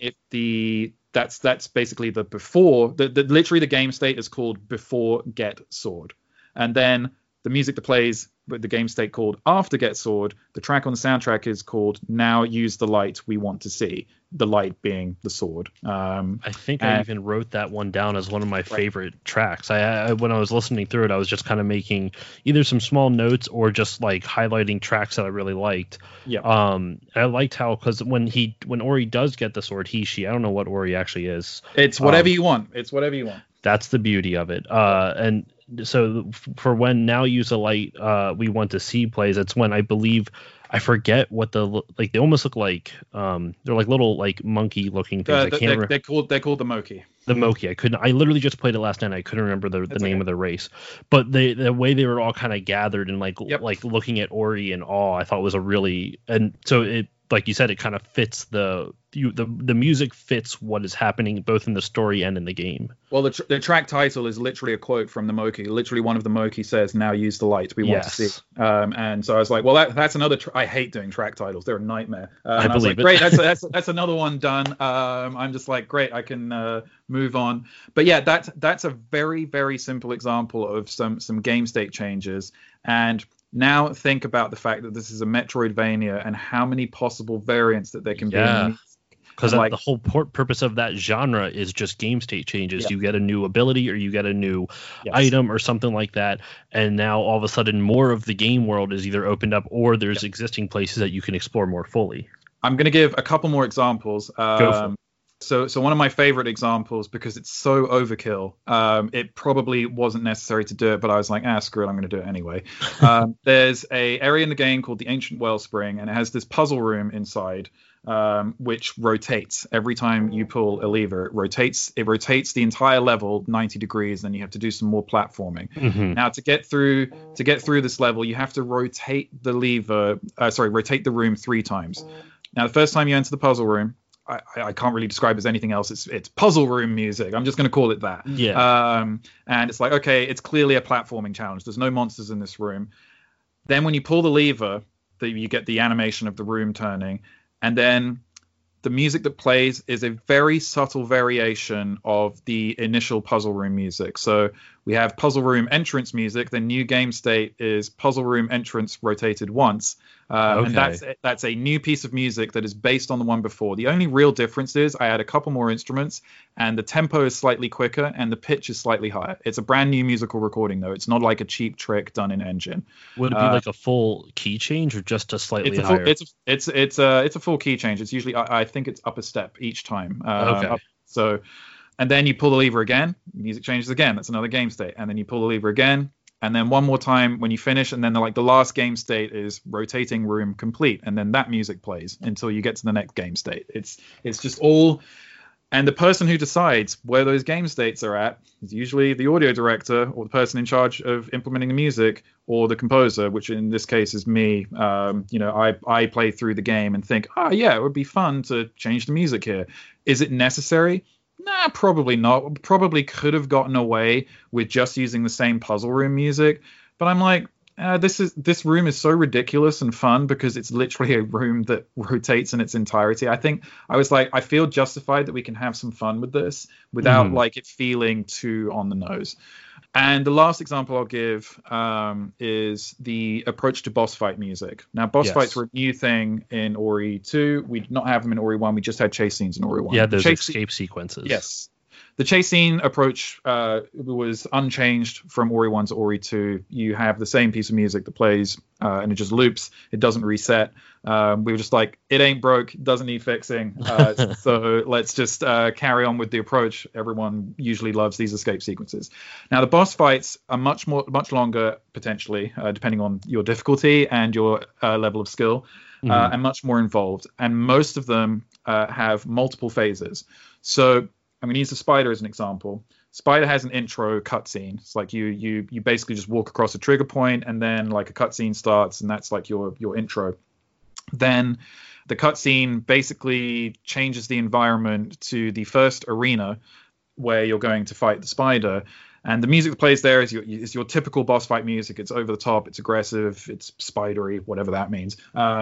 that's basically the before. Literally the game state is called Before Get Sword. And then the music that plays with the game state called After Get Sword, the track on the soundtrack is called Now Use the Light We Want to See, the light being the sword. I think I even wrote that one down as one of my favorite tracks. I when I was listening through it, I was just kind of making either some small notes or just like highlighting tracks that I really liked. Yeah. I liked how, because when Ori does get the sword, she, I don't know what Ori actually is. It's whatever you want. It's whatever you want. That's the beauty of it. And so for when Now Use the Light We Want to See plays, it's when I believe, I forget what they almost look like, they're like little like monkey looking things. They're called the Moki. The Moki. I literally just played it last night. I couldn't remember the name of the race, but the way they were all kind of gathered and like looking at Ori in awe, I thought was and so it, like you said, it kind of fits the music fits what is happening both in the story and in the game. Well, the track title is literally a quote from the Moki. Literally, one of the Moki says, "Now use the light we want to see." And so I was like, well, that's another. I hate doing track titles; they're a nightmare. I believe it. Great, that's another one done. I'm just like, great, I can move on. But yeah, that's a very, very simple example of some game state changes. And now think about the fact that this is a Metroidvania and how many possible variants that there can be. Because the whole purpose of that genre is just game state changes. You get a new ability or you get a new item or something like that. And now all of a sudden more of the game world is either opened up or there's existing places that you can explore more fully. I'm going to give a couple more examples. Go for it. So one of my favorite examples, because it's so overkill, it probably wasn't necessary to do it, but I was like, screw it, I'm going to do it anyway. There's a area in the game called the Ancient Wellspring, and it has this puzzle room inside, which rotates every time you pull a lever. It rotates the entire level 90 degrees, and you have to do some more platforming. Now, to get through this level, you have to rotate the room 3 times. Now, the first time you enter the puzzle room, I can't really describe it as anything else. It's puzzle room music. I'm just going to call it that. Yeah. And it's like, okay, it's clearly a platforming challenge. There's no monsters in this room. Then when you pull the lever, you get the animation of the room turning. And then the music that plays is a very subtle variation of the initial puzzle room music. So We have puzzle room entrance music. The new game state is puzzle room entrance rotated once. And that's a new piece of music that is based on the one before. The only real difference is I add a couple more instruments, and the tempo is slightly quicker and the pitch is slightly higher. It's a brand new musical recording, though. It's not like a cheap trick done in Engine. Would it be like a full key change or just a slightly higher? It's a full key change. It's usually I think it's up a step each time. And then you pull the lever again, music changes again. That's another game state. And then you pull the lever again, and then one more time when you finish, and then the last game state is rotating room complete, and then that music plays until you get to the next game state. It's just all, and the person who decides where those game states are at is usually the audio director or the person in charge of implementing the music, or the composer, which in this case is me. I play through the game and think, it would be fun to change the music here. Is it necessary? Nah, probably not. Probably could have gotten away with just using the same puzzle room music. But I'm like, this room is so ridiculous and fun because it's literally a room that rotates in its entirety. I feel justified that we can have some fun with this without it feeling too on the nose. And the last example I'll give is the approach to boss fight music. Now, boss fights were a new thing in Ori 2. We did not have them in Ori 1. We just had chase scenes in Ori 1. Yeah, those escape sequences. Yes. The chase scene approach was unchanged from Ori 1 to Ori 2. You have the same piece of music that plays and it just loops. It doesn't reset. We were just like, it ain't broke, doesn't need fixing. So let's just carry on with the approach. Everyone usually loves these escape sequences. Now, the boss fights are much longer, potentially, depending on your difficulty and your level of skill, and much more involved. And most of them have multiple phases. So I'm going to use the spider as an example. Spider has an intro cutscene. It's like you basically just walk across a trigger point, and then like a cutscene starts, and that's like your intro. Then the cutscene basically changes the environment to the first arena where you're going to fight the spider. And the music that plays there is your typical boss fight music. It's over the top, it's aggressive, it's spidery, whatever that means.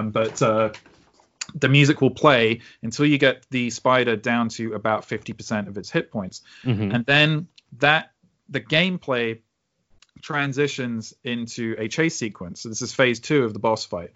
But the music will play until you get the spider down to about 50% of its hit points. And then the gameplay transitions into a chase sequence. So this is phase 2 of the boss fight.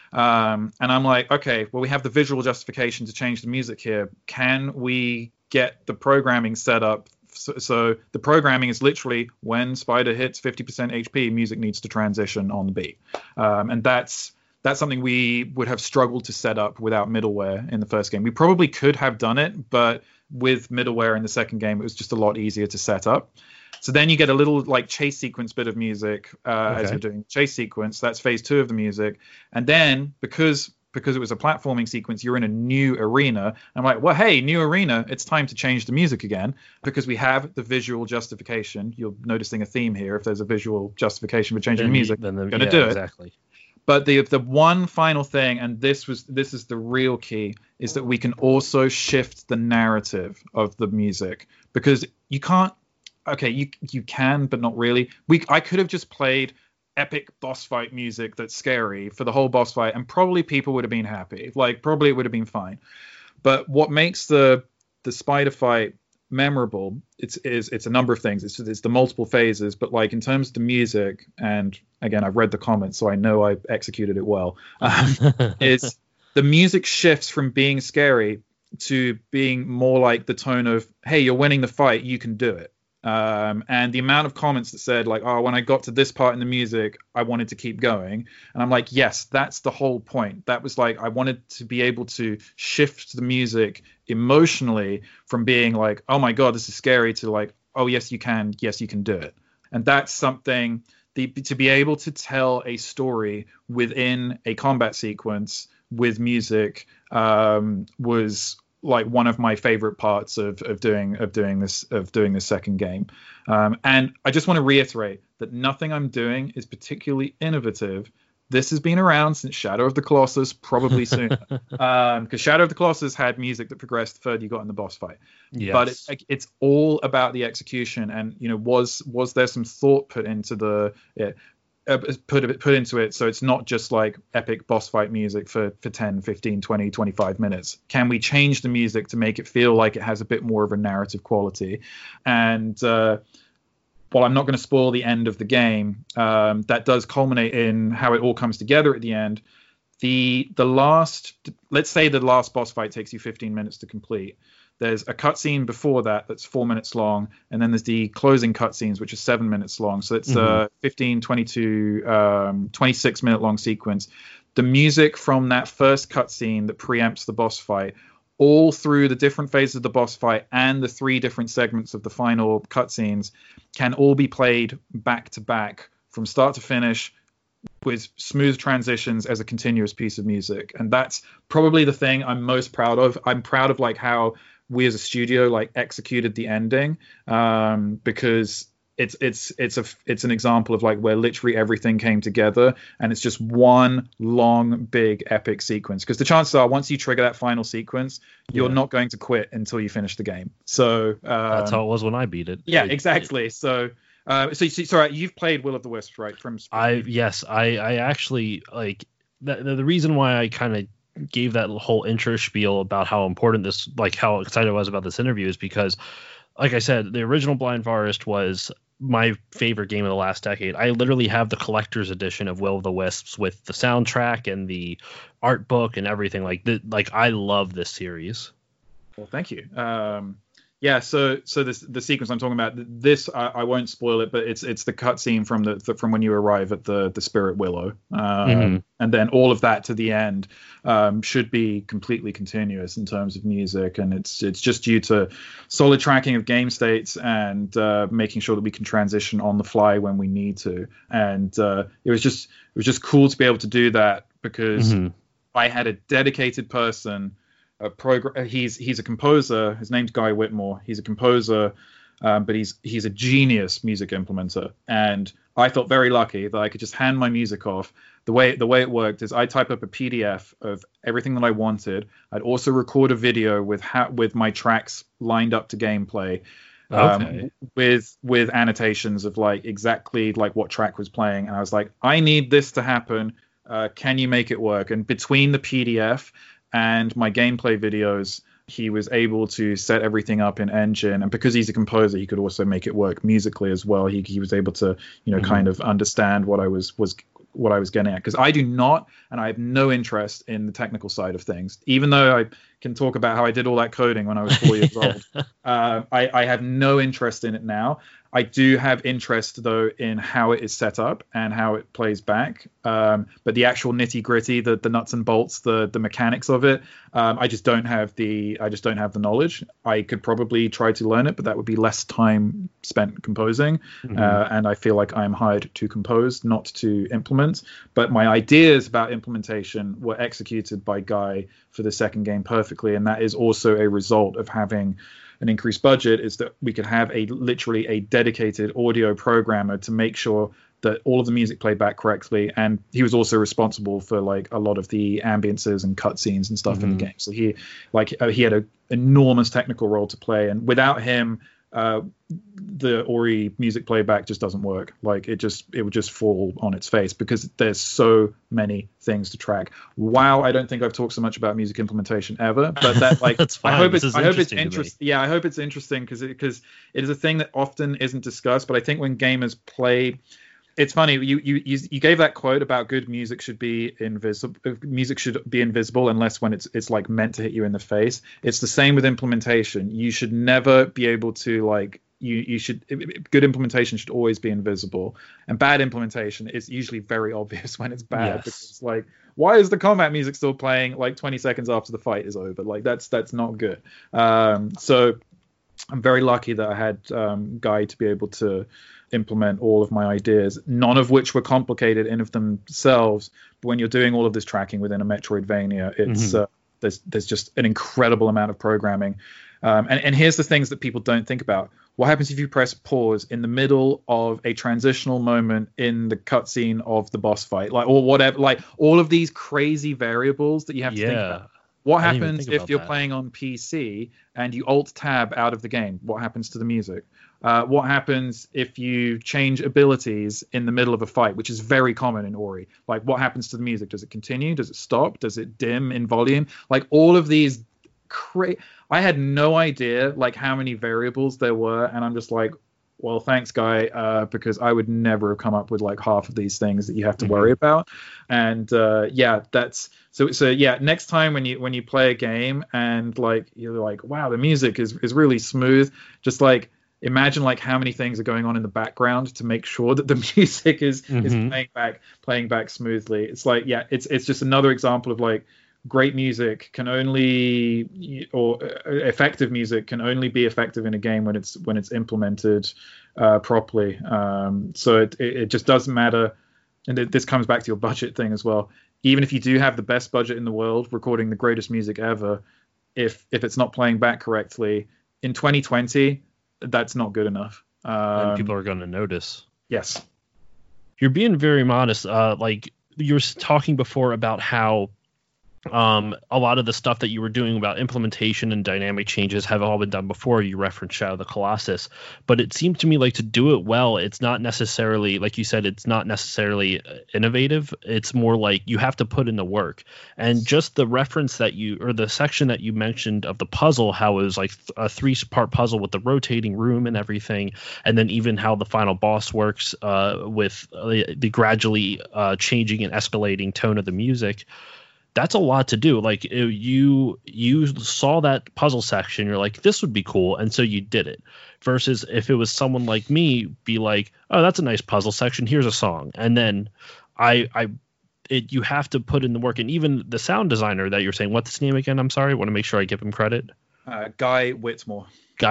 And I'm like, okay, well, we have the visual justification to change the music here. Can we get the programming set up? So the programming is literally when spider hits 50% HP, music needs to transition on the beat. And that's something we would have struggled to set up without middleware in the first game. We probably could have done it, but with middleware in the second game, it was just a lot easier to set up. So then you get a little like chase sequence bit of music as you're doing the chase sequence. That's phase 2 of the music. And then because it was a platforming sequence, you're in a new arena. I'm like, well, hey, new arena, it's time to change the music again because we have the visual justification. You're noticing a theme here. If there's a visual justification for changing the music, then they're going to do it. Exactly. But the one final thing, and this is the real key, is that we can also shift the narrative of the music, because you can't. Okay, you can, but not really. I could have just played epic boss fight music that's scary for the whole boss fight, and probably people would have been happy. Like, probably it would have been fine. But what makes the spider fight memorable, it's a number of things. It's the multiple phases, but like in terms of the music, and again, I've read the comments, so I know I executed it well. Is the music shifts from being scary to being more like the tone of, hey, you're winning the fight, you can do it. And the amount of comments that said like, oh, when I got to this part in the music, I wanted to keep going. And I'm like, yes, that's the whole point. That was like, I wanted to be able to shift the music emotionally from being like, oh my God, this is scary, to like, oh, yes, you can do it. And that's something, to be able to tell a story within a combat sequence with music was like one of my favorite parts of doing this second game. And I just want to reiterate that nothing I'm doing is particularly innovative. This has been around since Shadow of the Colossus, probably sooner. Because Shadow of the Colossus had music that progressed the further you got in the boss fight. Yes. But it's all about the execution. And was there some thought put into put into it, so it's not just like epic boss fight music for 10, 15, 20, 25 minutes. Can we change the music to make it feel like it has a bit more of a narrative quality? And while I'm not going to spoil the end of the game, that does culminate in how it all comes together at the end. The last, let's say the last boss fight takes you 15 minutes to complete. There's a cutscene before that that's 4 minutes long, and then there's the closing cutscenes, which are 7 minutes long. So it's a 15, 22, 26-minute long sequence. The music from that first cutscene that preempts the boss fight, all through the different phases of the boss fight and the 3 different segments of the final cutscenes, can all be played back to back from start to finish with smooth transitions as a continuous piece of music. And that's probably the thing I'm most proud of. I'm proud of like how we as a studio like executed the ending, because it's an example of like where literally everything came together, and it's just one long big epic sequence, because the chances are once you trigger that final sequence, you're not going to quit until you finish the game. So that's how it was when I beat it. Yeah, exactly. So sorry, you've played Will of the Wisps, right? I actually like the reason why I kind of gave that whole intro spiel about how important this, like how excited I was about this interview, is because, like I said, the original Blind Forest was my favorite game of the last decade. I literally have the collector's edition of Will of the Wisps with the soundtrack and the art book and everything. Like I love this series. Well, thank you. Yeah, so the sequence I'm talking about, this I won't spoil it, but it's the cutscene from when you arrive at the Spirit Willow, and then all of that to the end should be completely continuous in terms of music, and it's just due to solid tracking of game states and making sure that we can transition on the fly when we need to, and it was just cool to be able to do that, because I had a dedicated person. He's a composer. His name's Guy Whitmore. He's a composer, but he's a genius music implementer. And I felt very lucky that I could just hand my music off. The way it worked is I type up a PDF of everything that I wanted. I'd also record a video with my tracks lined up to gameplay, with annotations of like exactly like what track was playing. And I was like, I need this to happen. Can you make it work? And between the PDF and my gameplay videos, he was able to set everything up in Engine, and because he's a composer, he could also make it work musically as well. He was able to, kind of understand what I was getting at, because I do not, and I have no interest in the technical side of things. Even though I can talk about how I did all that coding when I was 4 years old, I have no interest in it now. I do have interest, though, in how it is set up and how it plays back. But the actual nitty gritty, the nuts and bolts, the mechanics of it, I just don't have the knowledge. I could probably try to learn it, but that would be less time spent composing. And I feel like I'm hired to compose, not to implement. But my ideas about implementation were executed by Guy for the second game perfectly, and that is also a result of having an increased budget, is that we could have literally a dedicated audio programmer to make sure that all of the music played back correctly. And he was also responsible for like a lot of the ambiences and cutscenes and stuff in the game. So he had an enormous technical role to play, and without him, the Ori music playback just doesn't work. Like it would just fall on its face, because there's so many things to track. Wow, I don't think I've talked so much about music implementation ever, but that like that's fine. I hope it's interesting. Yeah, I hope it's interesting, because it is a thing that often isn't discussed. But I think when gamers play, it's funny. You gave that quote about good music should be invisible. Music should be invisible unless when it's like meant to hit you in the face. It's the same with implementation. You should never be able to like. Good implementation should always be invisible, and bad implementation is usually very obvious when it's bad. Yes. Because like, why is the combat music still playing like 20 seconds after the fight is over? Like that's not good. So I'm very lucky that I had Guy to be able to implement all of my ideas, none of which were complicated in of themselves. But when you're doing all of this tracking within a Metroidvania, it's there's just an incredible amount of programming. And here's the things that people don't think about. What happens if you press pause in the middle of a transitional moment in the cutscene of the boss fight, like, or whatever, like all of these crazy variables that you have to think about? What happens if you're playing on PC and you alt tab out of the game? What happens to the music? What happens if you change abilities in the middle of a fight, which is very common in Ori? Like, what happens to the music? Does it continue? Does it stop? Does it dim in volume? Like all of these I had no idea like how many variables there were, and I'm just like, well, thanks, guy, because I would never have come up with like half of these things that you have to worry about. And that's so yeah. Next time when you play a game and like you're like, wow, the music is really smooth, just like imagine like how many things are going on in the background to make sure that the music is playing back smoothly. It's like, yeah, it's just another example of like great music can only, or effective music can only be effective in a game when it's implemented properly. So it just doesn't matter. And this comes back to your budget thing as well. Even if you do have the best budget in the world recording the greatest music ever, if it's not playing back correctly in 2020, that's not good enough. And people are going to notice. Yes. You're being very modest. Like you were talking before about how a lot of the stuff that you were doing about implementation and dynamic changes have all been done before. You referenced Shadow of the Colossus, but it seemed to me like to do it well, it's not necessarily, like you said, it's not necessarily innovative. It's more like you have to put in the work. And just the reference that the section that you mentioned of the puzzle, how it was like a 3-part puzzle with the rotating room and everything, and then even how the final boss works with the gradually changing and escalating tone of the music. That's a lot to do. Like you saw that puzzle section, you're like, this would be cool, and so you did it. Versus if it was someone like me, be like, oh, that's a nice puzzle section, here's a song. And then you have to put in the work. And even the sound designer that you're saying, what's his name again? I'm sorry, I want to make sure I give him credit. Guy Whitmore.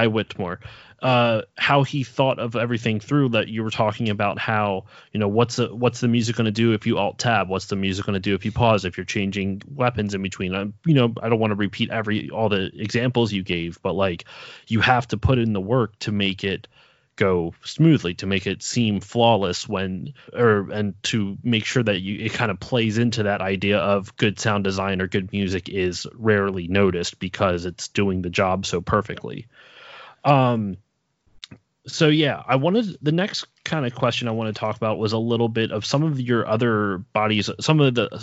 How he thought of everything through that. You were talking about how, what's the music going to do if you alt tab? What's the music going to do if you pause? If you're changing weapons in between? I don't want to repeat all the examples you gave, but like you have to put in the work to make it go smoothly, to make it seem flawless and to make sure that it kind of plays into that idea of good sound design or good music is rarely noticed because it's doing the job so perfectly. So yeah, the next kind of question I want to talk about was a little bit of some of your other bodies, some of the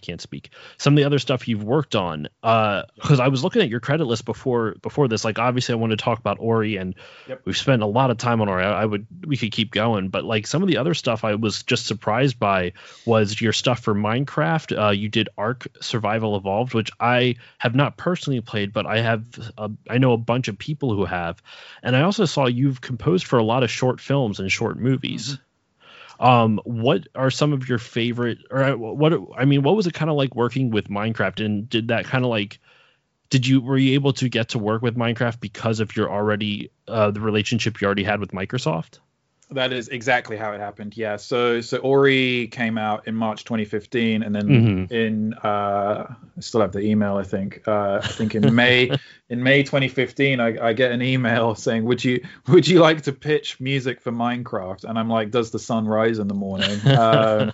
other stuff you've worked on. Because I was looking at your credit list before this. Like obviously, I want to talk about Ori, and we've spent a lot of time on Ori. We could keep going, but like some of the other stuff I was just surprised by was your stuff for Minecraft. You did Ark Survival Evolved, which I have not personally played, but I know a bunch of people who have, and I also saw you've composed for a lot of short films and short movies. What are some of your favorite, or what was it kind of like working with Minecraft, and did that kind of like, were you able to get to work with Minecraft because of your already the relationship you already had with Microsoft? That is exactly how it happened. Yeah. So Ori came out in March 2015, and then I still have the email. I think in May 2015, I get an email saying, would you like to pitch music for Minecraft? And I'm like, does the sun rise in the morning? And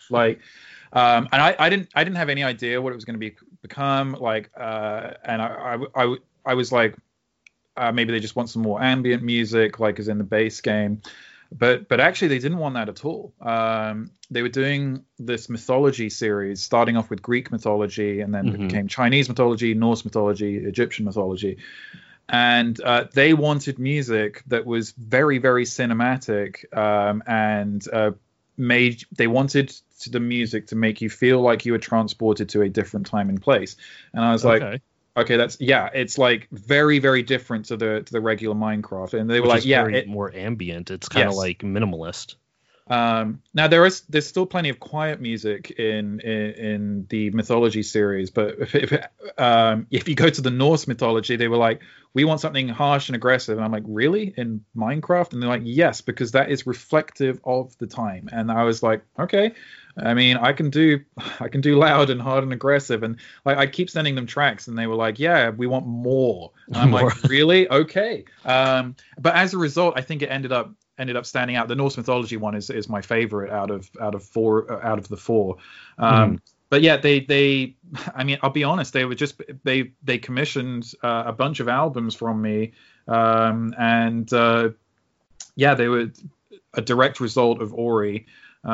I didn't have any idea what it was going to become like. And I was like, maybe they just want some more ambient music, like as in the base game. But actually, they didn't want that at all. They were doing this mythology series, starting off with Greek mythology, and then it became Chinese mythology, Norse mythology, Egyptian mythology. And they wanted music that was very, very cinematic, and they wanted the music to make you feel like you were transported to a different time and place. And I was like, okay, it's like very, very different to the regular Minecraft. And they were like, more ambient. It's kind of like minimalist. Now there's still plenty of quiet music in the mythology series, but if you go to the Norse mythology, they were like, we want something harsh and aggressive. And I'm like, really? In Minecraft? And they're like, yes, because that is reflective of the time. And I was like, okay. I mean, I can do loud and hard and aggressive, and like I keep sending them tracks, and they were like, "Yeah, we want more." And I'm like, "Really? Okay." But as a result, I think it ended up standing out. The Norse mythology one is my favorite out of the four. But yeah, they I mean, I'll be honest, they commissioned a bunch of albums from me, and they were a direct result of Ori.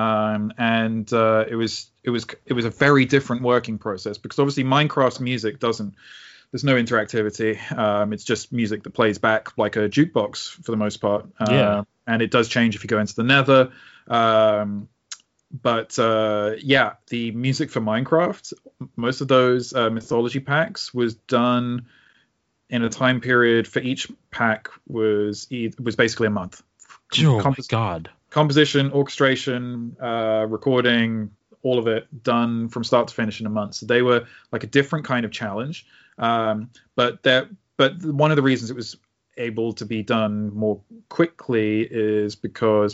And it was a very different working process, because obviously Minecraft's music there's no interactivity. It's just music that plays back like a jukebox for the most part. and it does change if you go into the Nether. But the music for Minecraft, most of those mythology packs was done in a time period for each pack was basically a month. Oh my God. Composition, orchestration, recording, all of it done from start to finish in a month. So they were like a different kind of challenge. But one of the reasons it was able to be done more quickly is because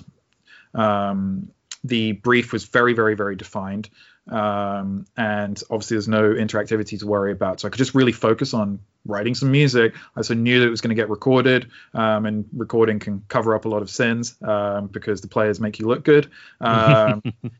the brief was very, very, very defined. And obviously there's no interactivity to worry about. So I could just really focus on writing some music. I also knew that it was going to get recorded, and recording can cover up a lot of sins because the players make you look good. So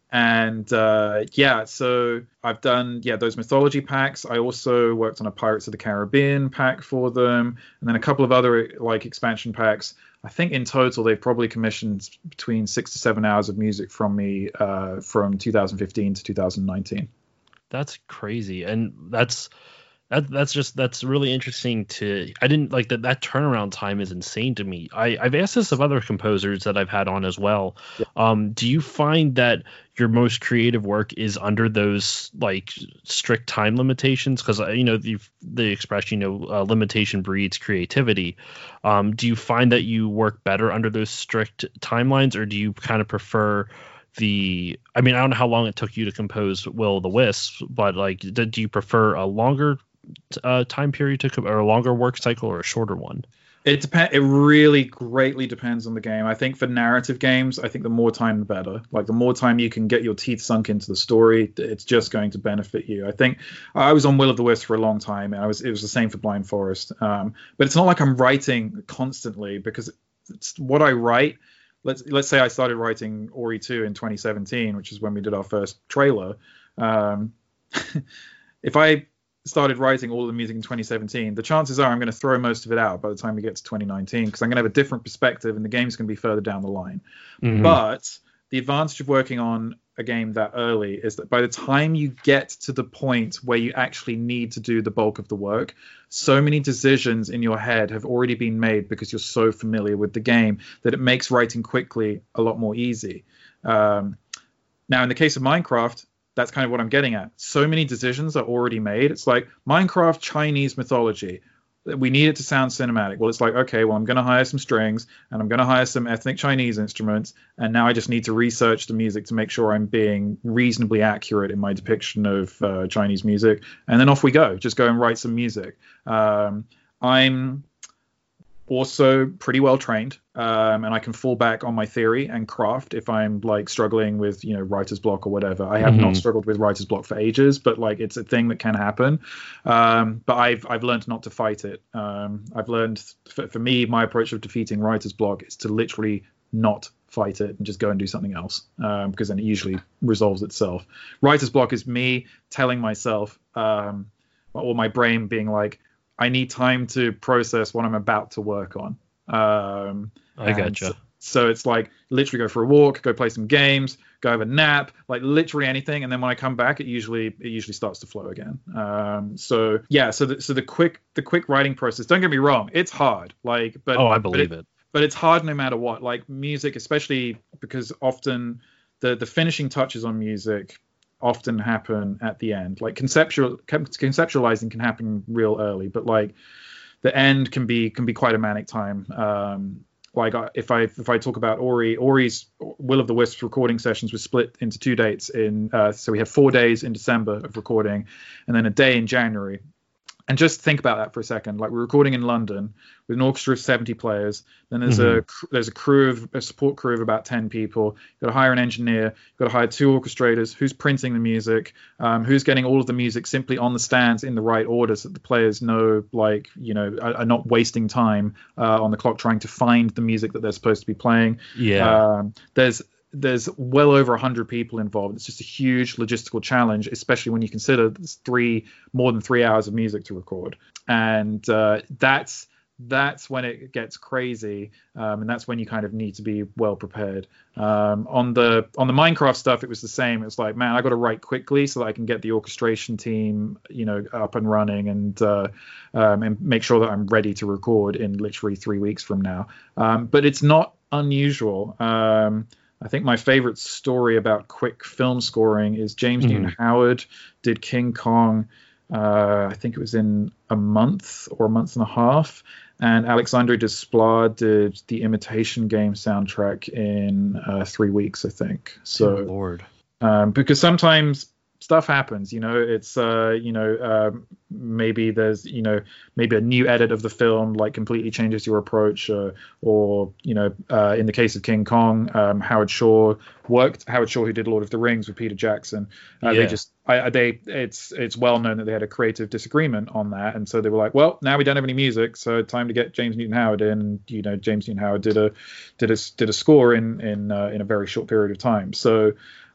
I've done those mythology packs. I also worked on a Pirates of the Caribbean pack for them, and then a couple of other like expansion packs. I think in total they've probably commissioned between 6 to 7 hours of music from me from 2015 to 2019. That's crazy, and that's really interesting I didn't like that turnaround time is insane to me. I've asked this of other composers that I've had on as well. Yeah. Do you find that your most creative work is under those like strict time limitations? Because the expression limitation breeds creativity. Do you find that you work better under those strict timelines, or do you kind of prefer I don't know how long it took you to compose Will o' the Wisps, but like, do you prefer a longer time period or a longer work cycle or a shorter one? It depends. It really greatly depends on the game. I think for narrative games, I think the more time, the better. Like the more time you can get your teeth sunk into the story, it's just going to benefit you. I think I was on Will o' the Wisps for a long time, and it was the same for Blind Forest. But it's not like I'm writing constantly, because it's what I write. Let's say I started writing Ori 2 in 2017, which is when we did our first trailer. If I started writing all of the music in 2017, the chances are I'm going to throw most of it out by the time we get to 2019, because I'm going to have a different perspective and the game's going to be further down the line. Mm-hmm. But the advantage of working on a game that early is that by the time you get to the point where you actually need to do the bulk of the work, so many decisions in your head have already been made because you're so familiar with the game that it makes writing quickly a lot more easy. Now, in the case of Minecraft, that's kind of what I'm getting at. So many decisions are already made. It's like Minecraft Chinese mythology. We need it to sound cinematic. Well, it's like, okay, well, I'm going to hire some strings and I'm going to hire some ethnic Chinese instruments. And now I just need to research the music to make sure I'm being reasonably accurate in my depiction of Chinese music. And then off we go. Just go and write some music. I'm also pretty well trained, and I can fall back on my theory and craft if I'm like struggling with writer's block or whatever. I have not struggled with writer's block for ages, but like it's a thing that can happen. But I've learned not to fight it. I've learned for me, my approach of defeating writer's block is to literally not fight it and just go and do something else, because then it usually resolves itself. Writer's block is me telling myself, or my brain being like, I need time to process what I'm about to work on. I gotcha. So it's like literally go for a walk, go play some games, go have a nap, like literally anything. And then when I come back, it usually starts to flow again. So the quick writing process, don't get me wrong, it's hard. I believe it. But it's hard no matter what. Like music, especially because often the finishing touches on music often happen at the end. Like conceptualizing can happen real early, but like the end can be quite a manic time. If I talk about Ori's Will of the Wisps recording sessions were split into 2 dates so we had 4 days in December of recording and then a day in January. And just think about that for a second. Like we're recording in London with an orchestra of 70 players. Then there's a support crew of about 10 people. You've got to hire an engineer. You've got to hire 2 orchestrators. Who's printing the music? Who's getting all of the music simply on the stands in the right order so that the players know, are not wasting time on the clock trying to find the music that they're supposed to be playing. Yeah. There's well over 100 people involved. It's just a huge logistical challenge, especially when you consider there's more than 3 hours of music to record. And that's that's when it gets crazy, and that's when you kind of need to be well prepared. On the Minecraft stuff, it was the same. It's like, man, I got to write quickly so that I can get the orchestration team, up and running, and make sure that I'm ready to record in literally 3 weeks from now. But it's not unusual. I think my favorite story about quick film scoring is James Newton Howard did King Kong. I think it was in a month or a month and a half. And Alexandre Desplat did the Imitation Game soundtrack in 3 weeks, I think. So, Dear Lord. Because sometimes stuff happens, it's maybe there's maybe a new edit of the film like completely changes your approach, or in the case of King Kong, Howard Shore, who did Lord of the Rings with Peter Jackson. It's well known that they had a creative disagreement on that, and so they were like, well, now we don't have any music, so time to get James Newton Howard in. And James Newton Howard did a score in a very short period of time. So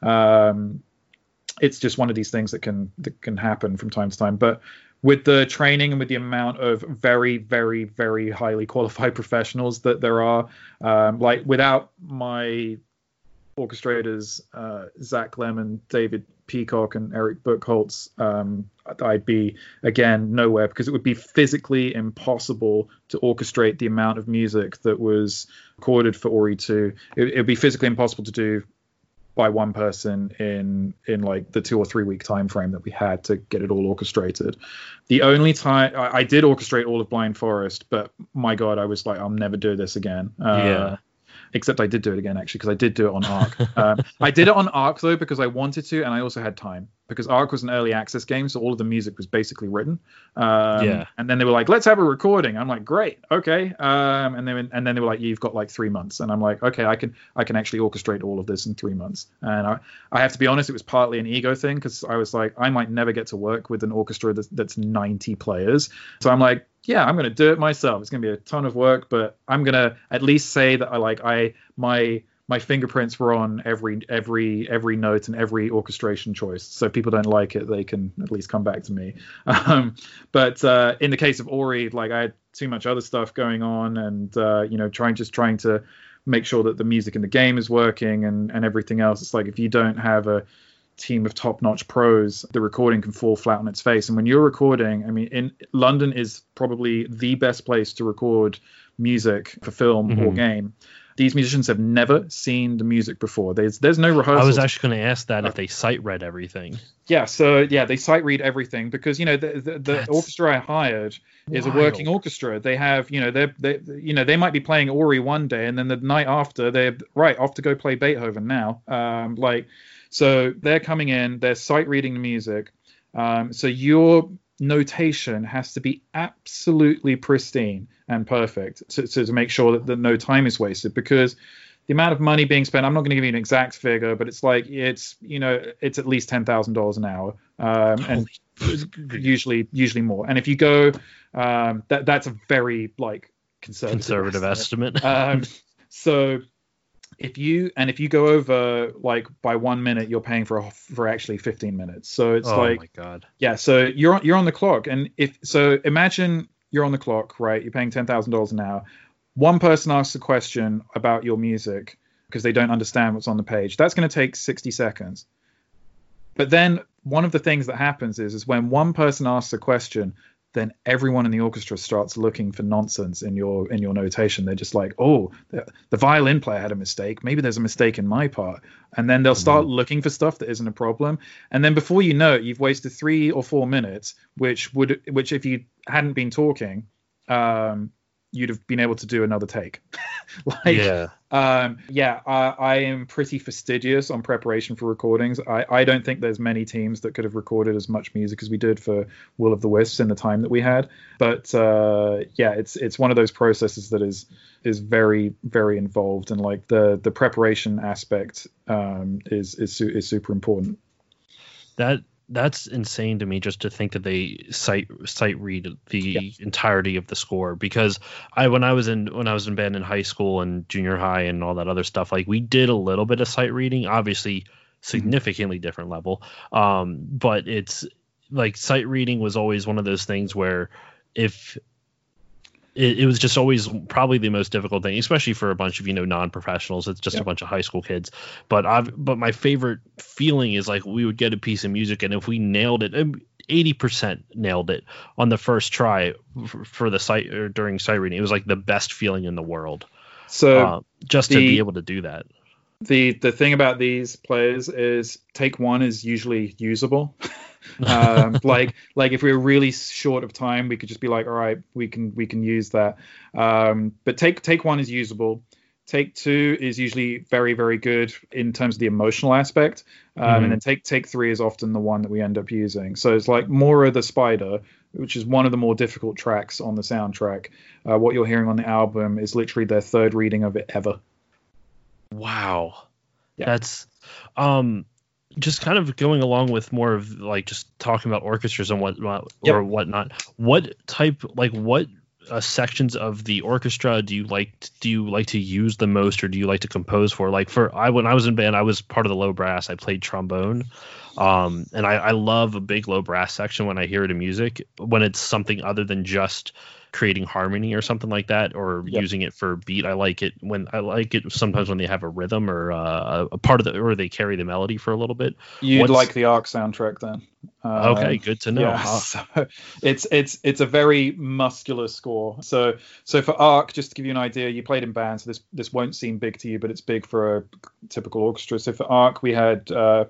it's just one of these things that can happen from time to time. But with the training and with the amount of very, very, very highly qualified professionals that there are, like without my orchestrators, Zach Lemon, David Peacock, and Eric Buchholz, I'd be, again, nowhere, because it would be physically impossible to orchestrate the amount of music that was recorded for Ori 2. It would be physically impossible to do by one person in like the 2 or 3 week time frame that we had to get it all orchestrated. The only time I did orchestrate all of Blind Forest, but my God, I was like, I'll never do this again. Except I did do it again, actually, because I did do it on Arc. I did it on Arc, though, because I wanted to, and I also had time, because Arc was an early access game, so all of the music was basically written. And then they were like, let's have a recording. I'm like, great, okay. And then they were like, you've got like 3 months. And I'm like, okay, I can actually orchestrate all of this in 3 months. And I have to be honest, it was partly an ego thing, because I was like, I might never get to work with an orchestra that's 90 players. So I'm like, yeah, I'm going to do it myself. It's going to be a ton of work, but I'm going to at least say that my fingerprints were on every note and every orchestration choice. So if people don't like it, they can at least come back to me. But in the case of Ori, like I had too much other stuff going on, and trying to make sure that the music in the game is working and everything else. It's like, if you don't have a team of top-notch pros, the recording can fall flat on its face. And when you're recording, I mean, in London is probably the best place to record music for film or game. These musicians have never seen the music before. There's no rehearsal. I was actually going to ask that if they sight read everything. Yeah, so they sight read everything, because the orchestra I hired is a working orchestra. They have they might be playing Ori one day, and then the night after they're off to go play Beethoven now. So they're coming in, they're sight reading the music. So your notation has to be absolutely pristine and perfect to make sure that no time is wasted, because the amount of money being spent, I'm not going to give you an exact figure, but it's like, it's at least $10,000 an hour, and usually more. And if you go, that's a very like conservative estimate. So if you go over like by 1 minute, you're paying for actually 15 minutes. So it's oh my God. Yeah. So you're on the clock. And imagine you're on the clock, right? You're paying $10,000 an hour. One person asks a question about your music because they don't understand what's on the page. That's going to take 60 seconds. But then one of the things that happens is when one person asks a question, then everyone in the orchestra starts looking for nonsense in your notation. They're just like, oh, the violin player had a mistake. Maybe there's a mistake in my part. And then they'll start looking for stuff that isn't a problem. And then before you know it, you've wasted 3 or 4 minutes, which if you hadn't been talking, you'd have been able to do another take. I am pretty fastidious on preparation for recordings. I don't think there's many teams that could have recorded as much music as we did for Will of the Wisps in the time that we had. But it's one of those processes that is very, very involved, and like the preparation aspect is super important. That's insane to me, just to think that they sight read the entirety of the score. Because when I was in band in high school and junior high and all that other stuff, like we did a little bit of sight reading, obviously significantly different level. But it's like sight reading was always one of those things where if it was just always probably the most difficult thing, especially for a bunch of, non-professionals. It's just a bunch of high school kids. But my favorite feeling is like we would get a piece of music, and if we nailed it, 80% nailed it on the first try for the sight or during sight reading, it was like the best feeling in the world. So just to be able to do that. The thing about these players is take one is usually usable. Like if we were really short of time, we could just be like, all right, we can use that. But take one is usable. Take two is usually very, very good in terms of the emotional aspect. And then take three is often the one that we end up using. So it's like Mora the Spider, which is one of the more difficult tracks on the soundtrack. What you're hearing on the album is literally their third reading of it ever. Wow. Yeah. That's just kind of going along with more of like just talking about orchestras and whatnot or whatnot. What type, like what sections of the orchestra do you like to use the most, or do you like to compose for? Like when I was in band, I was part of the low brass. I played trombone. And I love a big low brass section when I hear it in music, when it's something other than just creating harmony or something like that, or using it for beat. I like it sometimes when they have a rhythm or a part of or they carry the melody for a little bit. You'd like the Ark soundtrack then. Okay, good to know. Yeah, so it's a very muscular score. So for Ark, just to give you an idea, you played in bands, so this won't seem big to you, but it's big for a typical orchestra. So for Ark, we had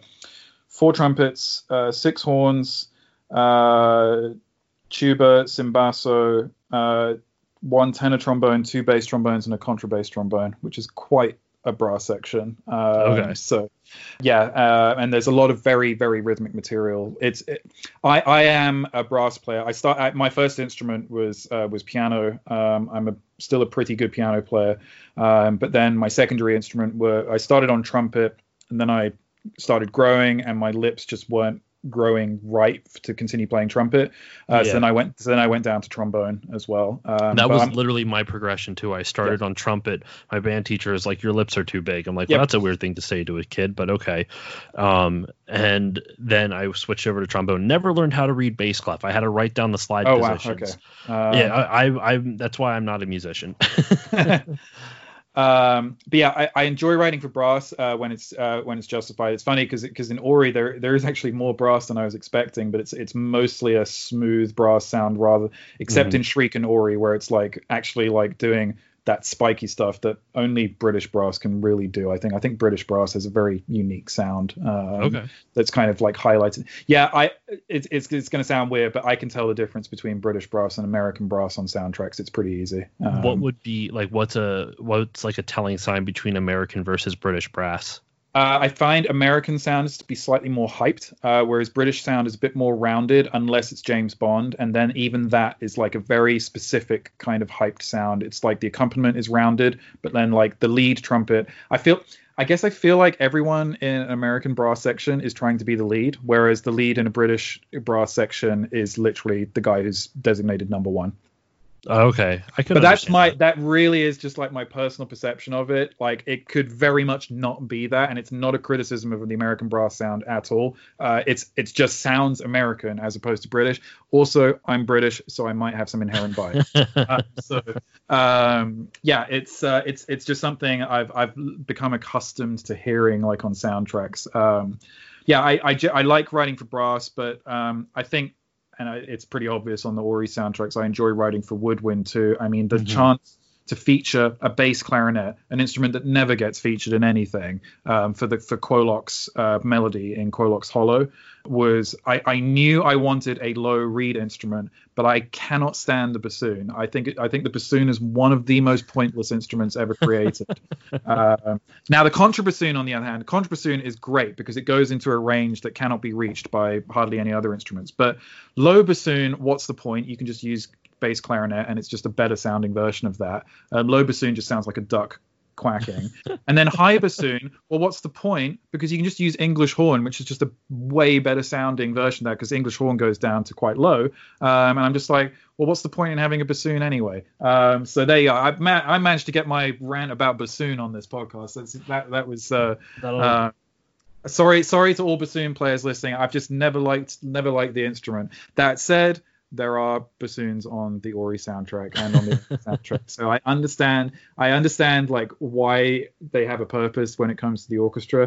4 trumpets, 6 horns, tuba, cimbasso, 1 tenor trombone, 2 bass trombones, and a contrabass trombone, which is quite a brass section. Okay. So and there's a lot of very, very rhythmic material. I am a brass player. My first instrument was piano. I'm still a pretty good piano player. But then my secondary instrument I started on trumpet, and then I started growing, and my lips just weren't growing right to continue playing trumpet. So then I went down to trombone as well. That was literally my progression too. I started on trumpet. My band teacher is like, your lips are too big. I'm like, well, that's a weird thing to say to a kid, but okay. And then I switched over to trombone. Never learned how to read bass clef. I had to write down the slide positions. Wow, okay. I that's why I'm not a musician. But yeah, I enjoy writing for brass when it's justified. It's funny because in Ori there is actually more brass than I was expecting, but it's mostly a smooth brass sound except in Shriek and Ori, where it's like actually like doing that spiky stuff that only British brass can really do. I think British brass has a very unique sound. That's kind of like highlighted. Yeah, it's going to sound weird, but I can tell the difference between British brass and American brass on soundtracks. It's pretty easy. What would be like what's like a telling sign between American versus British brass? I find American sounds to be slightly more hyped, whereas British sound is a bit more rounded, unless it's James Bond. And then even that is like a very specific kind of hyped sound. It's like the accompaniment is rounded, but then like the lead trumpet, I feel like everyone in an American brass section is trying to be the lead, whereas the lead in a British brass section is literally the guy who's designated number 1. Okay, but that really is just like my personal perception of it. Like it could very much not be that, and it's not a criticism of the American brass sound at all. It's just sounds American as opposed to British. Also, I'm British, so I might have some inherent bias. It's just something I've become accustomed to hearing like on soundtracks. I like writing for brass, but I think. And it's pretty obvious on the Ori soundtracks, I enjoy writing for woodwind too. I mean, the chance to feature a bass clarinet, an instrument that never gets featured in anything, for Quolok's melody in Quolok's Hollow, was I knew I wanted a low reed instrument, but I cannot stand the bassoon. I think the bassoon is one of the most pointless instruments ever created. Now the contrabassoon, on the other hand, contrabassoon is great because it goes into a range that cannot be reached by hardly any other instruments. But low bassoon, what's the point? You can just use bass clarinet, and it's just a better sounding version of that. Low bassoon just sounds like a duck quacking. And then high bassoon, well, what's the point? Because you can just use English horn, which is just a way better sounding version of that, because English horn goes down to quite low. And I'm just like, well, what's the point in having a bassoon anyway? So there you go. I managed to get my rant about bassoon on this podcast. That was sorry to all bassoon players listening. I've just never liked the instrument. That said, there are bassoons on the Ori soundtrack and on the soundtrack. So I understand like why they have a purpose when it comes to the orchestra.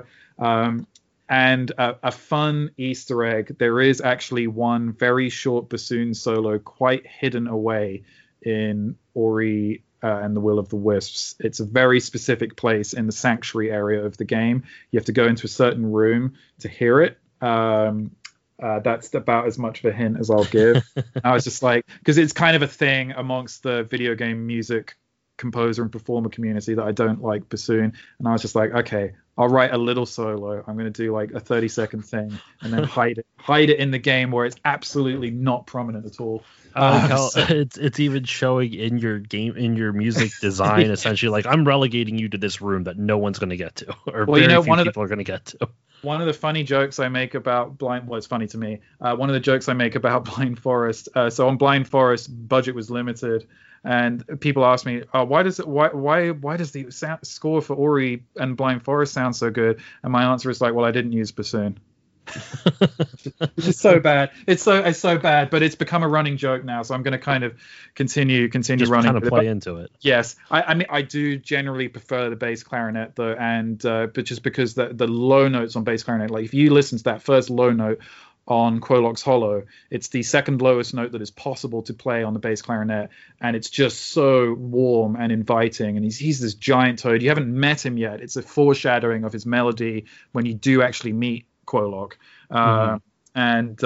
And a fun Easter egg, there is actually one very short bassoon solo quite hidden away in Ori and the Will of the Wisps. It's a very specific place in the sanctuary area of the game. You have to go into a certain room to hear it. That's about as much of a hint as I'll give. I was just like, because it's kind of a thing amongst the video game music composer and performer community that I don't like bassoon. And I was just like, okay, I'll write a little solo. I'm going to do like a 30-second thing and then hide it in the game where it's absolutely not prominent at all. It's even showing in your game, in your music design, essentially like I'm relegating you to this room that no one's going to get to, or very few people are going to get to. One of the funny jokes I make about it's funny to me. One of the jokes I make about Blind Forest. So on Blind Forest, budget was limited, and people ask me, why does the score for Ori and Blind Forest sound so good? And my answer is like, well, I didn't use bassoon. Which is so bad. It's so bad, but it's become a running joke now. So I'm going to kind of continue just running. Kind of play into it. Yes, I mean I do generally prefer the bass clarinet though, and but just because the low notes on bass clarinet, like if you listen to that first low note on Quolox Hollow, it's the second lowest note that is possible to play on the bass clarinet, and it's just so warm and inviting. And he's this giant toad. You haven't met him yet. It's a foreshadowing of his melody when you do actually meet Quolox. And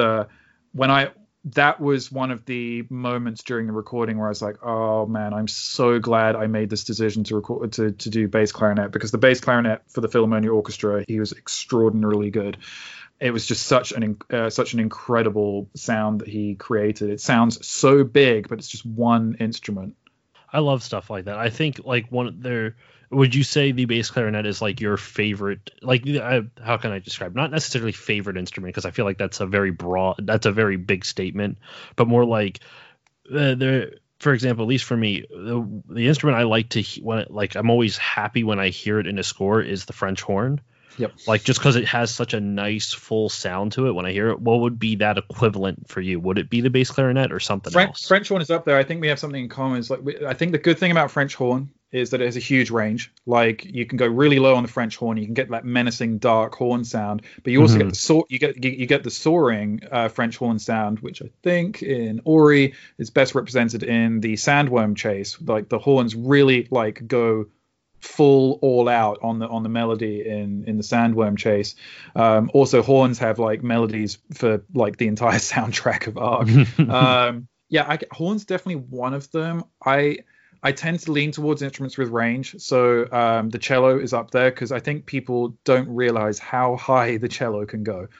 that was one of the moments during the recording where I was like, oh man, I'm so glad I made this decision to record to do bass clarinet, because the bass clarinet for the Philharmonia Orchestra, he was extraordinarily good. It was just such an incredible sound that he created. It sounds so big, but it's just one instrument. I love stuff like that. I think like would you say the bass clarinet is like your favorite, like how can I describe, not necessarily favorite instrument, because I feel like that's a very big statement, but more like for example, at least for me, the instrument I like to I'm always happy when I hear it in a score is the French horn. Yep. Like just because it has such a nice full sound to it when I hear it. What would be that equivalent for you? Would it be the bass clarinet or something else? French horn is up there. I think we have something in common. It's like I think the good thing about French horn is that it has a huge range. Like you can go really low on the French horn, you can get that menacing dark horn sound, but you also get the soaring French horn sound, which I think in Ori is best represented in the Sandworm Chase. Like the horns really like go full all out on the melody in the Sandworm Chase. Also horns have like melodies for like the entire soundtrack of Ark. Horns definitely one of them. I tend to lean towards instruments with range. So the cello is up there because I think people don't realize how high the cello can go.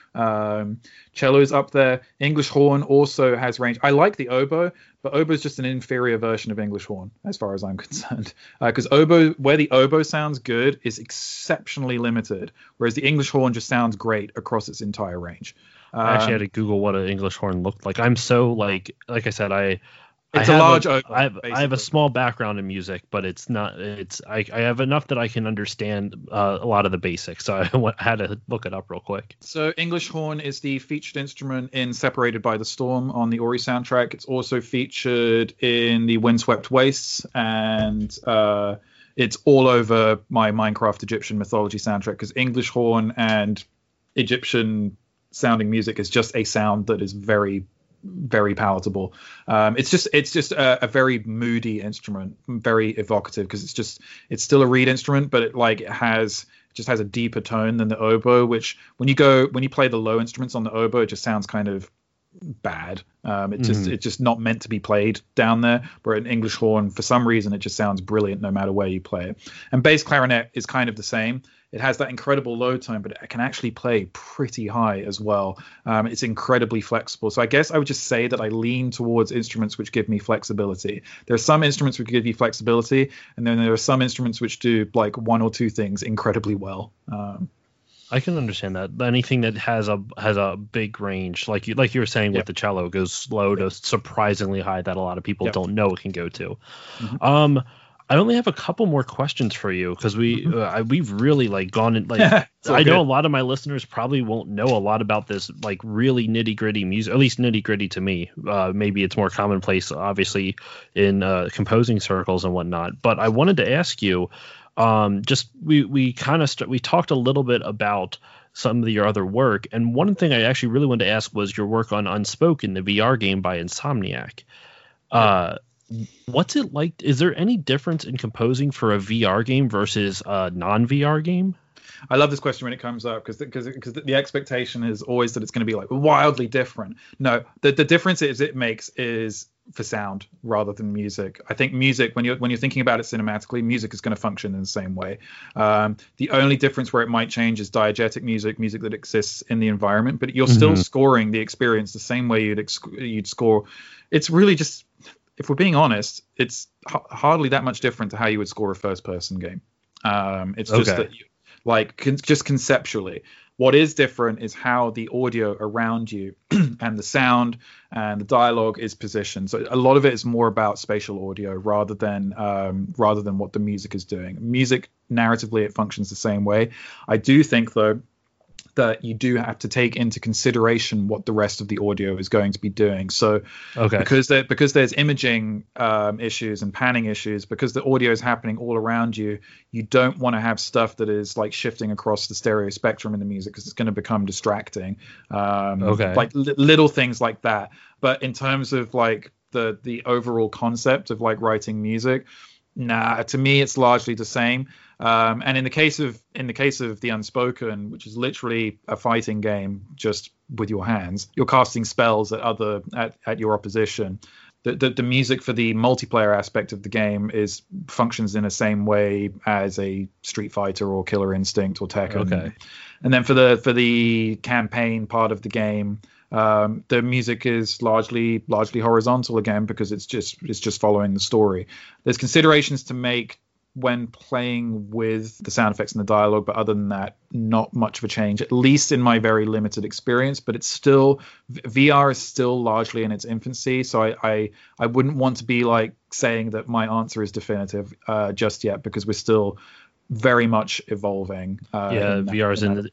Cello is up there. English horn also has range. I like the oboe, but oboe is just an inferior version of English horn as far as I'm concerned. Because where the oboe sounds good is exceptionally limited, whereas the English horn just sounds great across its entire range. I actually had to Google what an English horn looked like. I'm so like I said, it's a large oboe. I have a small background in music, but I have enough that I can understand a lot of the basics. So I had to look it up real quick. So English horn is the featured instrument in Separated by the Storm on the Ori soundtrack. It's also featured in the Windswept Wastes, and it's all over my Minecraft Egyptian mythology soundtrack, because English horn and Egyptian sounding music is just a sound that is very, very palatable. It's just a very moody instrument, very evocative, because it's still a reed instrument, but it has a deeper tone than the oboe, which when you play the low instruments on the oboe, it just sounds kind of bad. It's just not meant to be played down there. Where an English horn, for some reason, it just sounds brilliant no matter where you play it. And bass clarinet is kind of the same. It has that incredible low tone, but it can actually play pretty high as well. It's incredibly flexible. So I guess I would just say that I lean towards instruments which give me flexibility. There are some instruments which give you flexibility, and then there are some instruments which do like one or two things incredibly well. I can understand that. Anything that has a big range, like you were saying with the cello, goes low to surprisingly high that a lot of people don't know it can go to. I only have a couple more questions for you because we've really like gone in like I know a lot of my listeners probably won't know a lot about this like really nitty gritty music, at least nitty gritty to me. Maybe it's more commonplace, obviously, in composing circles and whatnot. But I wanted to ask you, we talked a little bit about some of your other work, and one thing I actually really wanted to ask was your work on Unspoken, the VR game by Insomniac. What's it like? Is there any difference in composing for a VR game versus a non-VR game? I love this question when it comes up because the expectation is always that it's going to be like wildly different. No, the difference it makes is for sound rather than music. I think music, when you're thinking about it cinematically, music is going to function in the same way. The only difference where it might change is diegetic music that exists in the environment, but you're still scoring the experience the same way you'd score. It's really just, if we're being honest, it's hardly that much different to how you would score a first-person game. It's just that, just conceptually, what is different is how the audio around you and the sound and the dialogue is positioned. So a lot of it is more about spatial audio rather than what the music is doing. Music, narratively, it functions the same way. I do think, though, that you do have to take into consideration what the rest of the audio is going to be doing. So because there's imaging issues and panning issues, because the audio is happening all around you, you don't want to have stuff that is like shifting across the stereo spectrum in the music because it's going to become distracting. Like little things like that. But in terms of like the overall concept of like writing music, to me it's largely the same. And in the case of the Unspoken, which is literally a fighting game just with your hands, you're casting spells at your opposition. The music for the multiplayer aspect of the game functions in the same way as a Street Fighter or Killer Instinct or Tekken. And then for the campaign part of the game, the music is largely horizontal again because it's just following the story. There's considerations to make when playing with the sound effects and the dialogue, but other than that, not much of a change, at least in my very limited experience. But it's still, VR is still largely in its infancy, so I wouldn't want to be like saying that my answer is definitive just yet, because we're still very much evolving. VR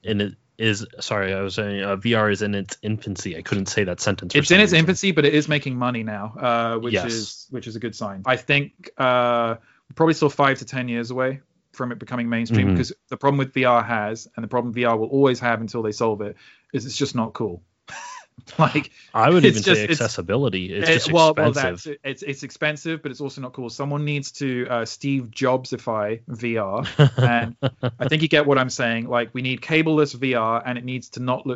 is in its infancy. I couldn't say that sentence. It's in its infancy, but it is making money now, which is a good sign. I think probably still 5 to 10 years away from it becoming mainstream, because the problem with VR and the problem VR will always have until they solve it, is it's just not cool. Like, I would even say accessibility. It's just expensive. It's expensive, but it's also not cool. Someone needs to Steve Jobsify VR, and I think you get what I'm saying. Like, we need cableless VR, and it needs to not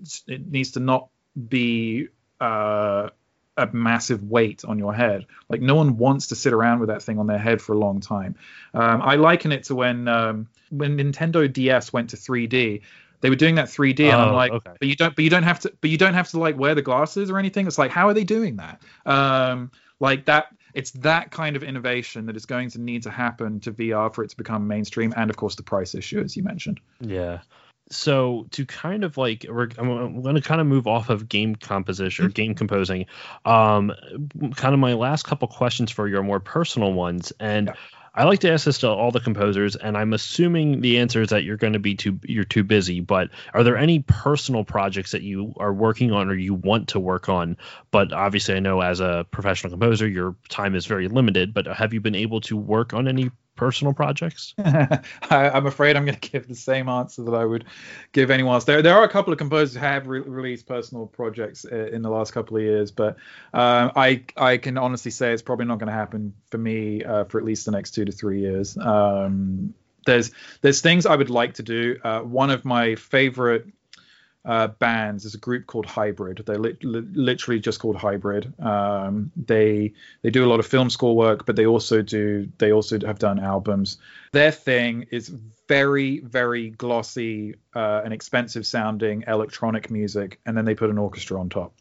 be a massive weight on your head. Like, no one wants to sit around with that thing on their head for a long time. I liken it to when Nintendo DS went to 3D. They were doing that 3D, and I'm like, but you don't have to like wear the glasses or anything. It's like, how are they doing that? Like that. It's that kind of innovation that is going to need to happen to VR for it to become mainstream, and of course the price issue, as you mentioned. Yeah. So to kind of like, I'm going to kind of move off of game composition or game composing. Kind of my last couple questions for you are more personal ones, and I like to ask this to all the composers, and I'm assuming the answer is that you're too busy. But are there any personal projects that you are working on or you want to work on? But obviously, I know as a professional composer, your time is very limited. But have you been able to work on any personal projects? I'm afraid I'm going to give the same answer that I would give anyone else. There are a couple of composers who have released personal projects in the last couple of years, but I can honestly say it's probably not going to happen for me for at least the next 2 to 3 years. There's things I would like to do. One of my favorite bands is a group called Hybrid. They're literally just called Hybrid. They do a lot of film score work, but they also have done albums. Their thing is very, very glossy and expensive sounding electronic music, and then they put an orchestra on top.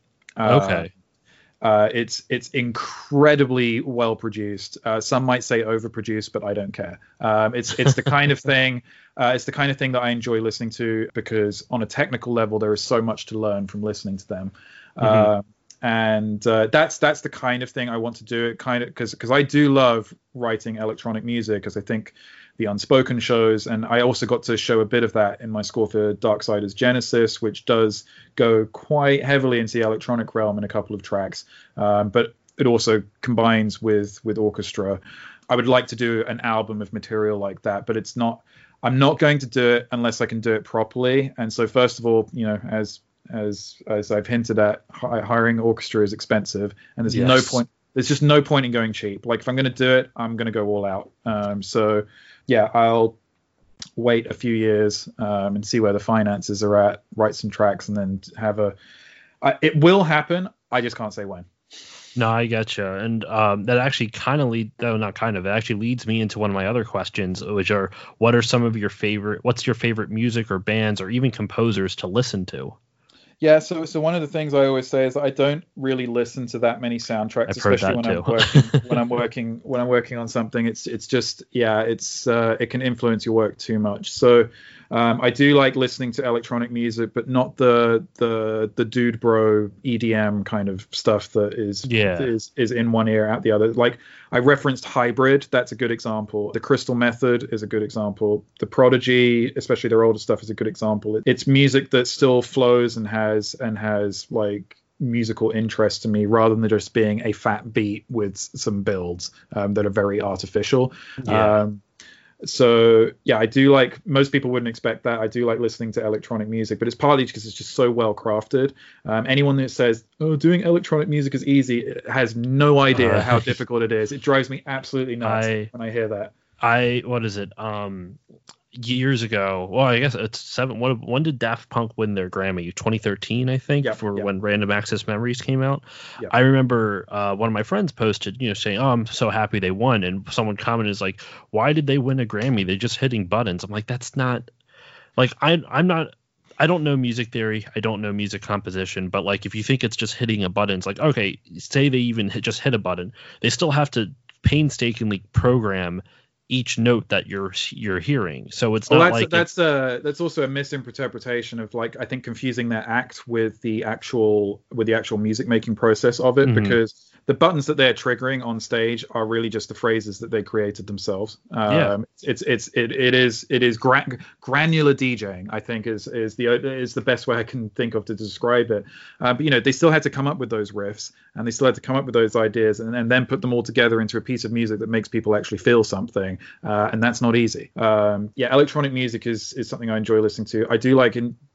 It's incredibly well produced. Some might say overproduced, but I don't care. It's the kind of thing. It's the kind of thing that I enjoy listening to, because on a technical level, there is so much to learn from listening to them. and that's the kind of thing I want to do. It kind of because I do love writing electronic music, because I think the Unspoken shows, and I also got to show a bit of that in my score for Darksiders Genesis, which does go quite heavily into the electronic realm in a couple of tracks, but it also combines with orchestra. I would like to do an album of material like that, but I'm not going to do it unless I can do it properly. And so first of all, as I've hinted at, hiring orchestra is expensive, and there's no point. There's just no point in going cheap. Like, if I'm going to do it, I'm going to go all out. So yeah, I'll wait a few years and see where the finances are at, write some tracks, and then it will happen. I just can't say when. No, I getcha. And that actually it actually leads me into one of my other questions, which are, what's your favorite music or bands or even composers to listen to? Yeah, so one of the things I always say is that I don't really listen to that many soundtracks, especially when I'm working on something. It's just it can influence your work too much. So I do like listening to electronic music, but not the dude bro EDM kind of stuff that is in one ear out the other. Like, I referenced Hybrid, that's a good example. The Crystal Method is a good example. The Prodigy, especially their older stuff, is a good example. It's music that still flows and has like musical interest to me, rather than just being a fat beat with some builds that are very artificial. So yeah, I do like, most people wouldn't expect that, I do like listening to electronic music, but it's partly because it's just so well crafted. Anyone that says, oh, doing electronic music is easy, has no idea how difficult it is. It drives me absolutely nuts when I hear that. Years ago, well, I guess it's when did Daft Punk win their Grammy? 2013, I think, when Random Access Memories came out. I remember one of my friends posted, saying, oh, I'm so happy they won, and someone commented, is like, why did they win a Grammy? They're just hitting buttons. I'm like, that's not, like, I don't know music theory, I don't know music composition, but like, if you think it's just hitting a button, it's like, okay, say they even just hit a button, they still have to painstakingly program each note that you're hearing. So it's not that's also a misinterpretation of, like, I think confusing their act with the actual music making process of it, because the buttons that they're triggering on stage are really just the phrases that they created themselves. It is granular DJing, I think is the best way I can think of to describe it. But they still had to come up with those riffs, and they still had to come up with those ideas, and then put them all together into a piece of music that makes people actually feel something. And that's not easy. Electronic music is something I enjoy listening to. I do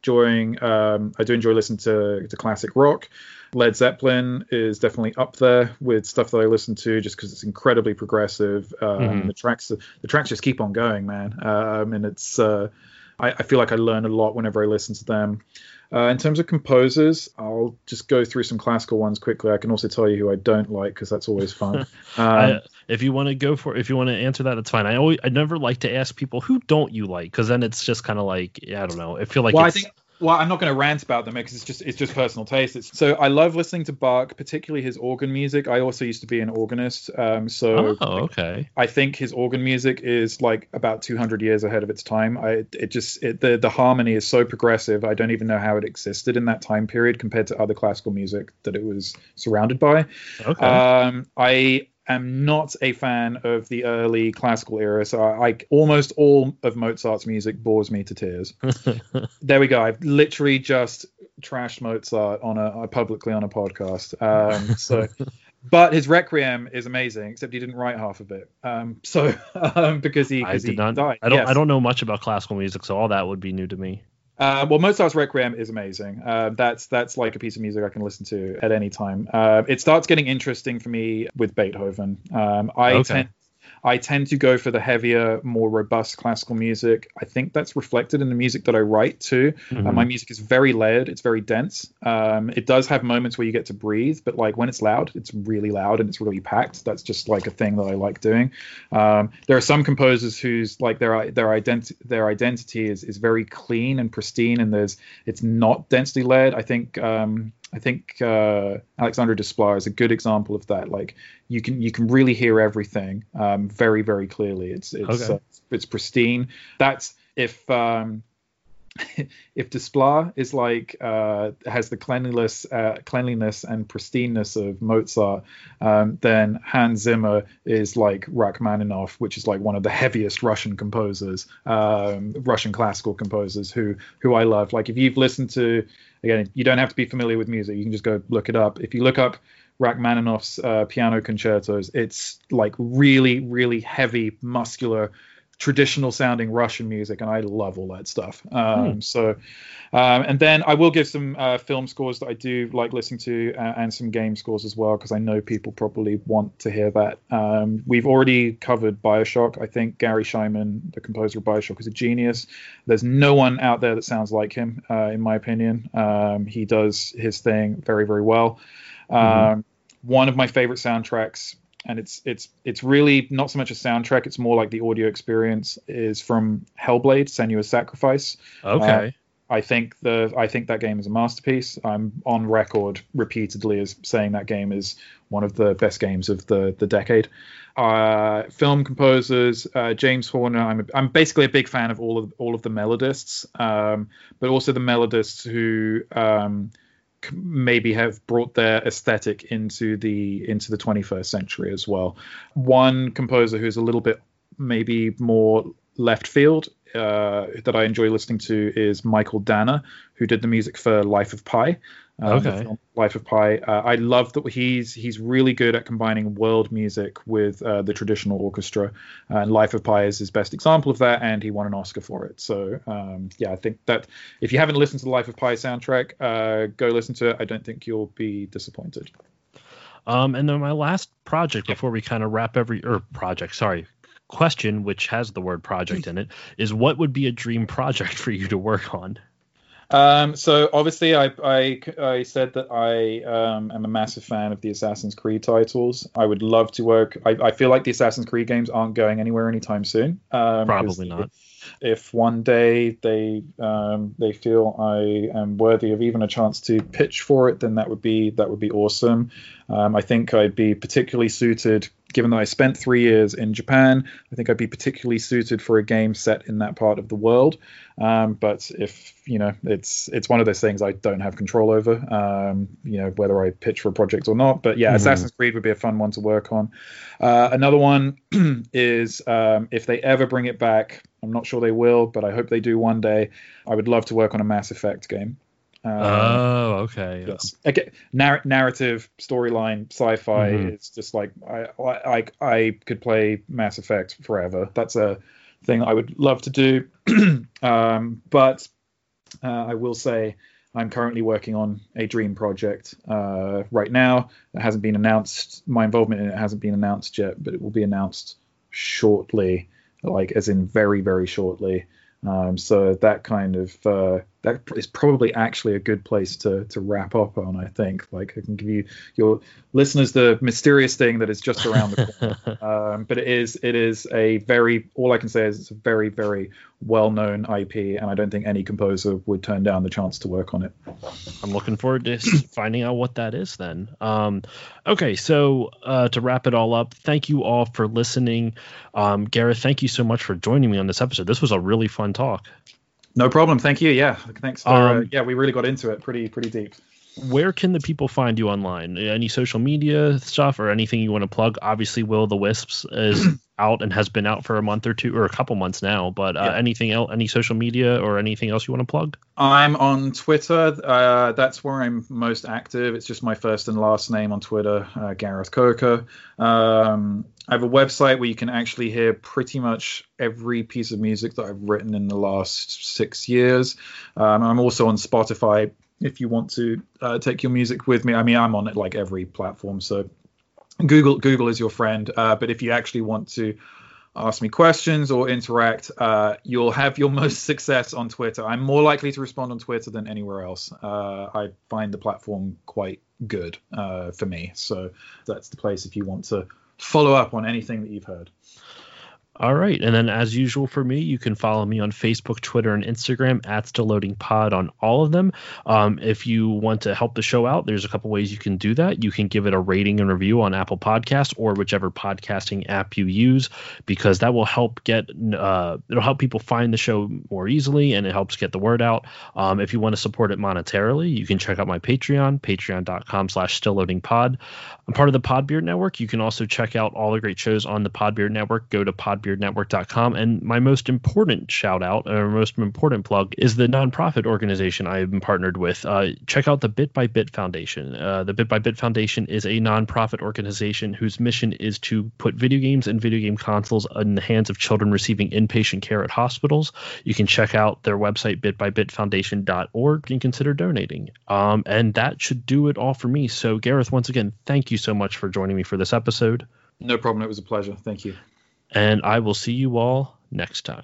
enjoy listening to classic rock. Led Zeppelin is definitely up there with stuff that I listen to, just because it's incredibly progressive. The tracks just keep on going, man. And it's I feel like I learn a lot whenever I listen to them. In terms of composers, I'll just go through some classical ones quickly. I can also tell you who I don't like, because that's always fun. If you want to answer that, it's fine. I never like to ask people, who don't you like, because then it's just kind of like, I don't know. I feel like Well, I'm not going to rant about them, because it's just personal taste. So I love listening to Bach, particularly his organ music. I also used to be an organist, okay. I think his organ music is like about 200 years ahead of its time. The harmony is so progressive. I don't even know how it existed in that time period compared to other classical music that it was surrounded by. Okay. I'm not a fan of the early classical era, so almost all of Mozart's music bores me to tears. There we go. I've literally just trashed Mozart publicly on a podcast. But his Requiem is amazing, except he didn't write half of it. Because he died. I don't know much about classical music, so all that would be new to me. Well, Mozart's Requiem is amazing. That's like a piece of music I can listen to at any time. It starts getting interesting for me with Beethoven. I tend to go for the heavier, more robust classical music. I think that's reflected in the music that I write too. My music is very layered. It's very dense. It does have moments where you get to breathe, but like when it's loud, it's really loud and it's really packed. That's just like a thing that I like doing. There are some composers whose like their identity is very clean and pristine, and it's not densely layered. I think Alexandre Desplat is a good example of that. Like you can really hear everything very, very clearly. It's pristine. That's if if Desplat is like has the cleanliness and pristineness of Mozart, then Hans Zimmer is like Rachmaninoff, which is like one of the heaviest Russian composers, Russian classical composers who I love. Like if you've listened to, again, you don't have to be familiar with music, you can just go look it up. If you look up Rachmaninoff's piano concertos, it's like really, really heavy, muscular, traditional sounding Russian music, and I love all that stuff. And then I will give some film scores that I do like listening to, and some game scores as well, because I know people probably want to hear that. We've already covered BioShock. I think Gary Scheinman, the composer of BioShock, is a genius. There's no one out there that sounds like him, in my opinion. He does his thing very, very well. One of my favorite soundtracks, and it's really not so much a soundtrack, it's more like the audio experience, is from Hellblade: Senua's Sacrifice. Okay. I think that game is a masterpiece. I'm on record repeatedly as saying that game is one of the best games of the decade. Film composers, James Horner. I'm basically a big fan of all of the melodists, but also the melodists who maybe have brought their aesthetic into the 21st century as well. One composer who's a little bit maybe more left field that I enjoy listening to is Michael Danner, who did the music for Life of Pi. The film Life of Pi. I love that he's really good at combining world music with the traditional orchestra, and Life of Pi is his best example of that, and he won an Oscar for it. So I think that if you haven't listened to the Life of Pi soundtrack, go listen to it. I don't think you'll be disappointed. And then my last project before we kind of wrap question, which has the word project in it, is what would be a dream project for you to work on? So obviously I said that I am a massive fan of the Assassin's Creed titles. I would love to work. I feel like the Assassin's Creed games aren't going anywhere anytime soon. Probably not. If one day they feel I am worthy of even a chance to pitch for it, then that would be awesome. I think I'd be particularly suited, given that I spent 3 years in Japan. I think I'd be particularly suited for a game set in that part of the world. But if it's one of those things I don't have control over, whether I pitch for a project or not. But yeah, Assassin's Creed would be a fun one to work on. Another one is if they ever bring it back, I'm not sure they will, but I hope they do one day. I would love to work on a Mass Effect game. Okay. Yes. Again, narrative, storyline, sci-fi. It's just like I could play Mass Effect forever. That's a thing I would love to do. But I will say I'm currently working on a dream project right now that hasn't been announced. My involvement in it hasn't been announced yet, but it will be announced shortly, like as in very, very shortly. So that kind of that is probably actually a good place to wrap up on. I think, like, I can give your listeners the mysterious thing that is just around the corner. But it is a very, all I can say is it's a very, very well-known IP, and I don't think any composer would turn down the chance to work on it. I'm looking forward to finding out what that is then. Okay, so to wrap it all up, thank you all for listening. Gareth, thank you so much for joining me on this episode. This was a really fun talk. No problem. Thank you. Yeah. Thanks for, we really got into it pretty deep. Where can the people find you online? Any social media stuff or anything you want to plug? Obviously, Will of the Wisps is out and has been out for a month or two or a couple months now, but anything else, any social media or anything else you want to plug? I'm on Twitter. That's where I'm most active. It's just my first and last name on Twitter, Gareth Coker. I have a website where you can actually hear pretty much every piece of music that I've written in the last 6 years. I'm also on Spotify if you want to take your music with me. I mean, I'm on it like every platform, so Google is your friend. But if you actually want to ask me questions or interact, you'll have your most success on Twitter. I'm more likely to respond on Twitter than anywhere else. I find the platform quite good for me, so that's the place if you want to follow up on anything that you've heard. All right. And then as usual for me, you can follow me on Facebook, Twitter, and Instagram at Still Loading Pod on all of them. If you want to help the show out, there's a couple ways you can do that. You can give it a rating and review on Apple Podcasts or whichever podcasting app you use, because that will help it'll help people find the show more easily, and it helps get the word out. If you want to support it monetarily, you can check out my Patreon, patreon.com/stillloadingpod. I'm part of the Podbeard Network. You can also check out all the great shows on the Podbeard Network. Go to podbeardnetwork.com. And my most important shout out, or most important plug, is the nonprofit organization I have been partnered with. Check out the Bit by Bit Foundation. The Bit by Bit Foundation is a nonprofit organization whose mission is to put video games and video game consoles in the hands of children receiving inpatient care at hospitals. You can check out their website, bitbybitfoundation.org, and consider donating. And that should do it all for me. So, Gareth, once again, thank you so much for joining me for this episode. No problem. It was a pleasure. Thank you. And I will see you all next time.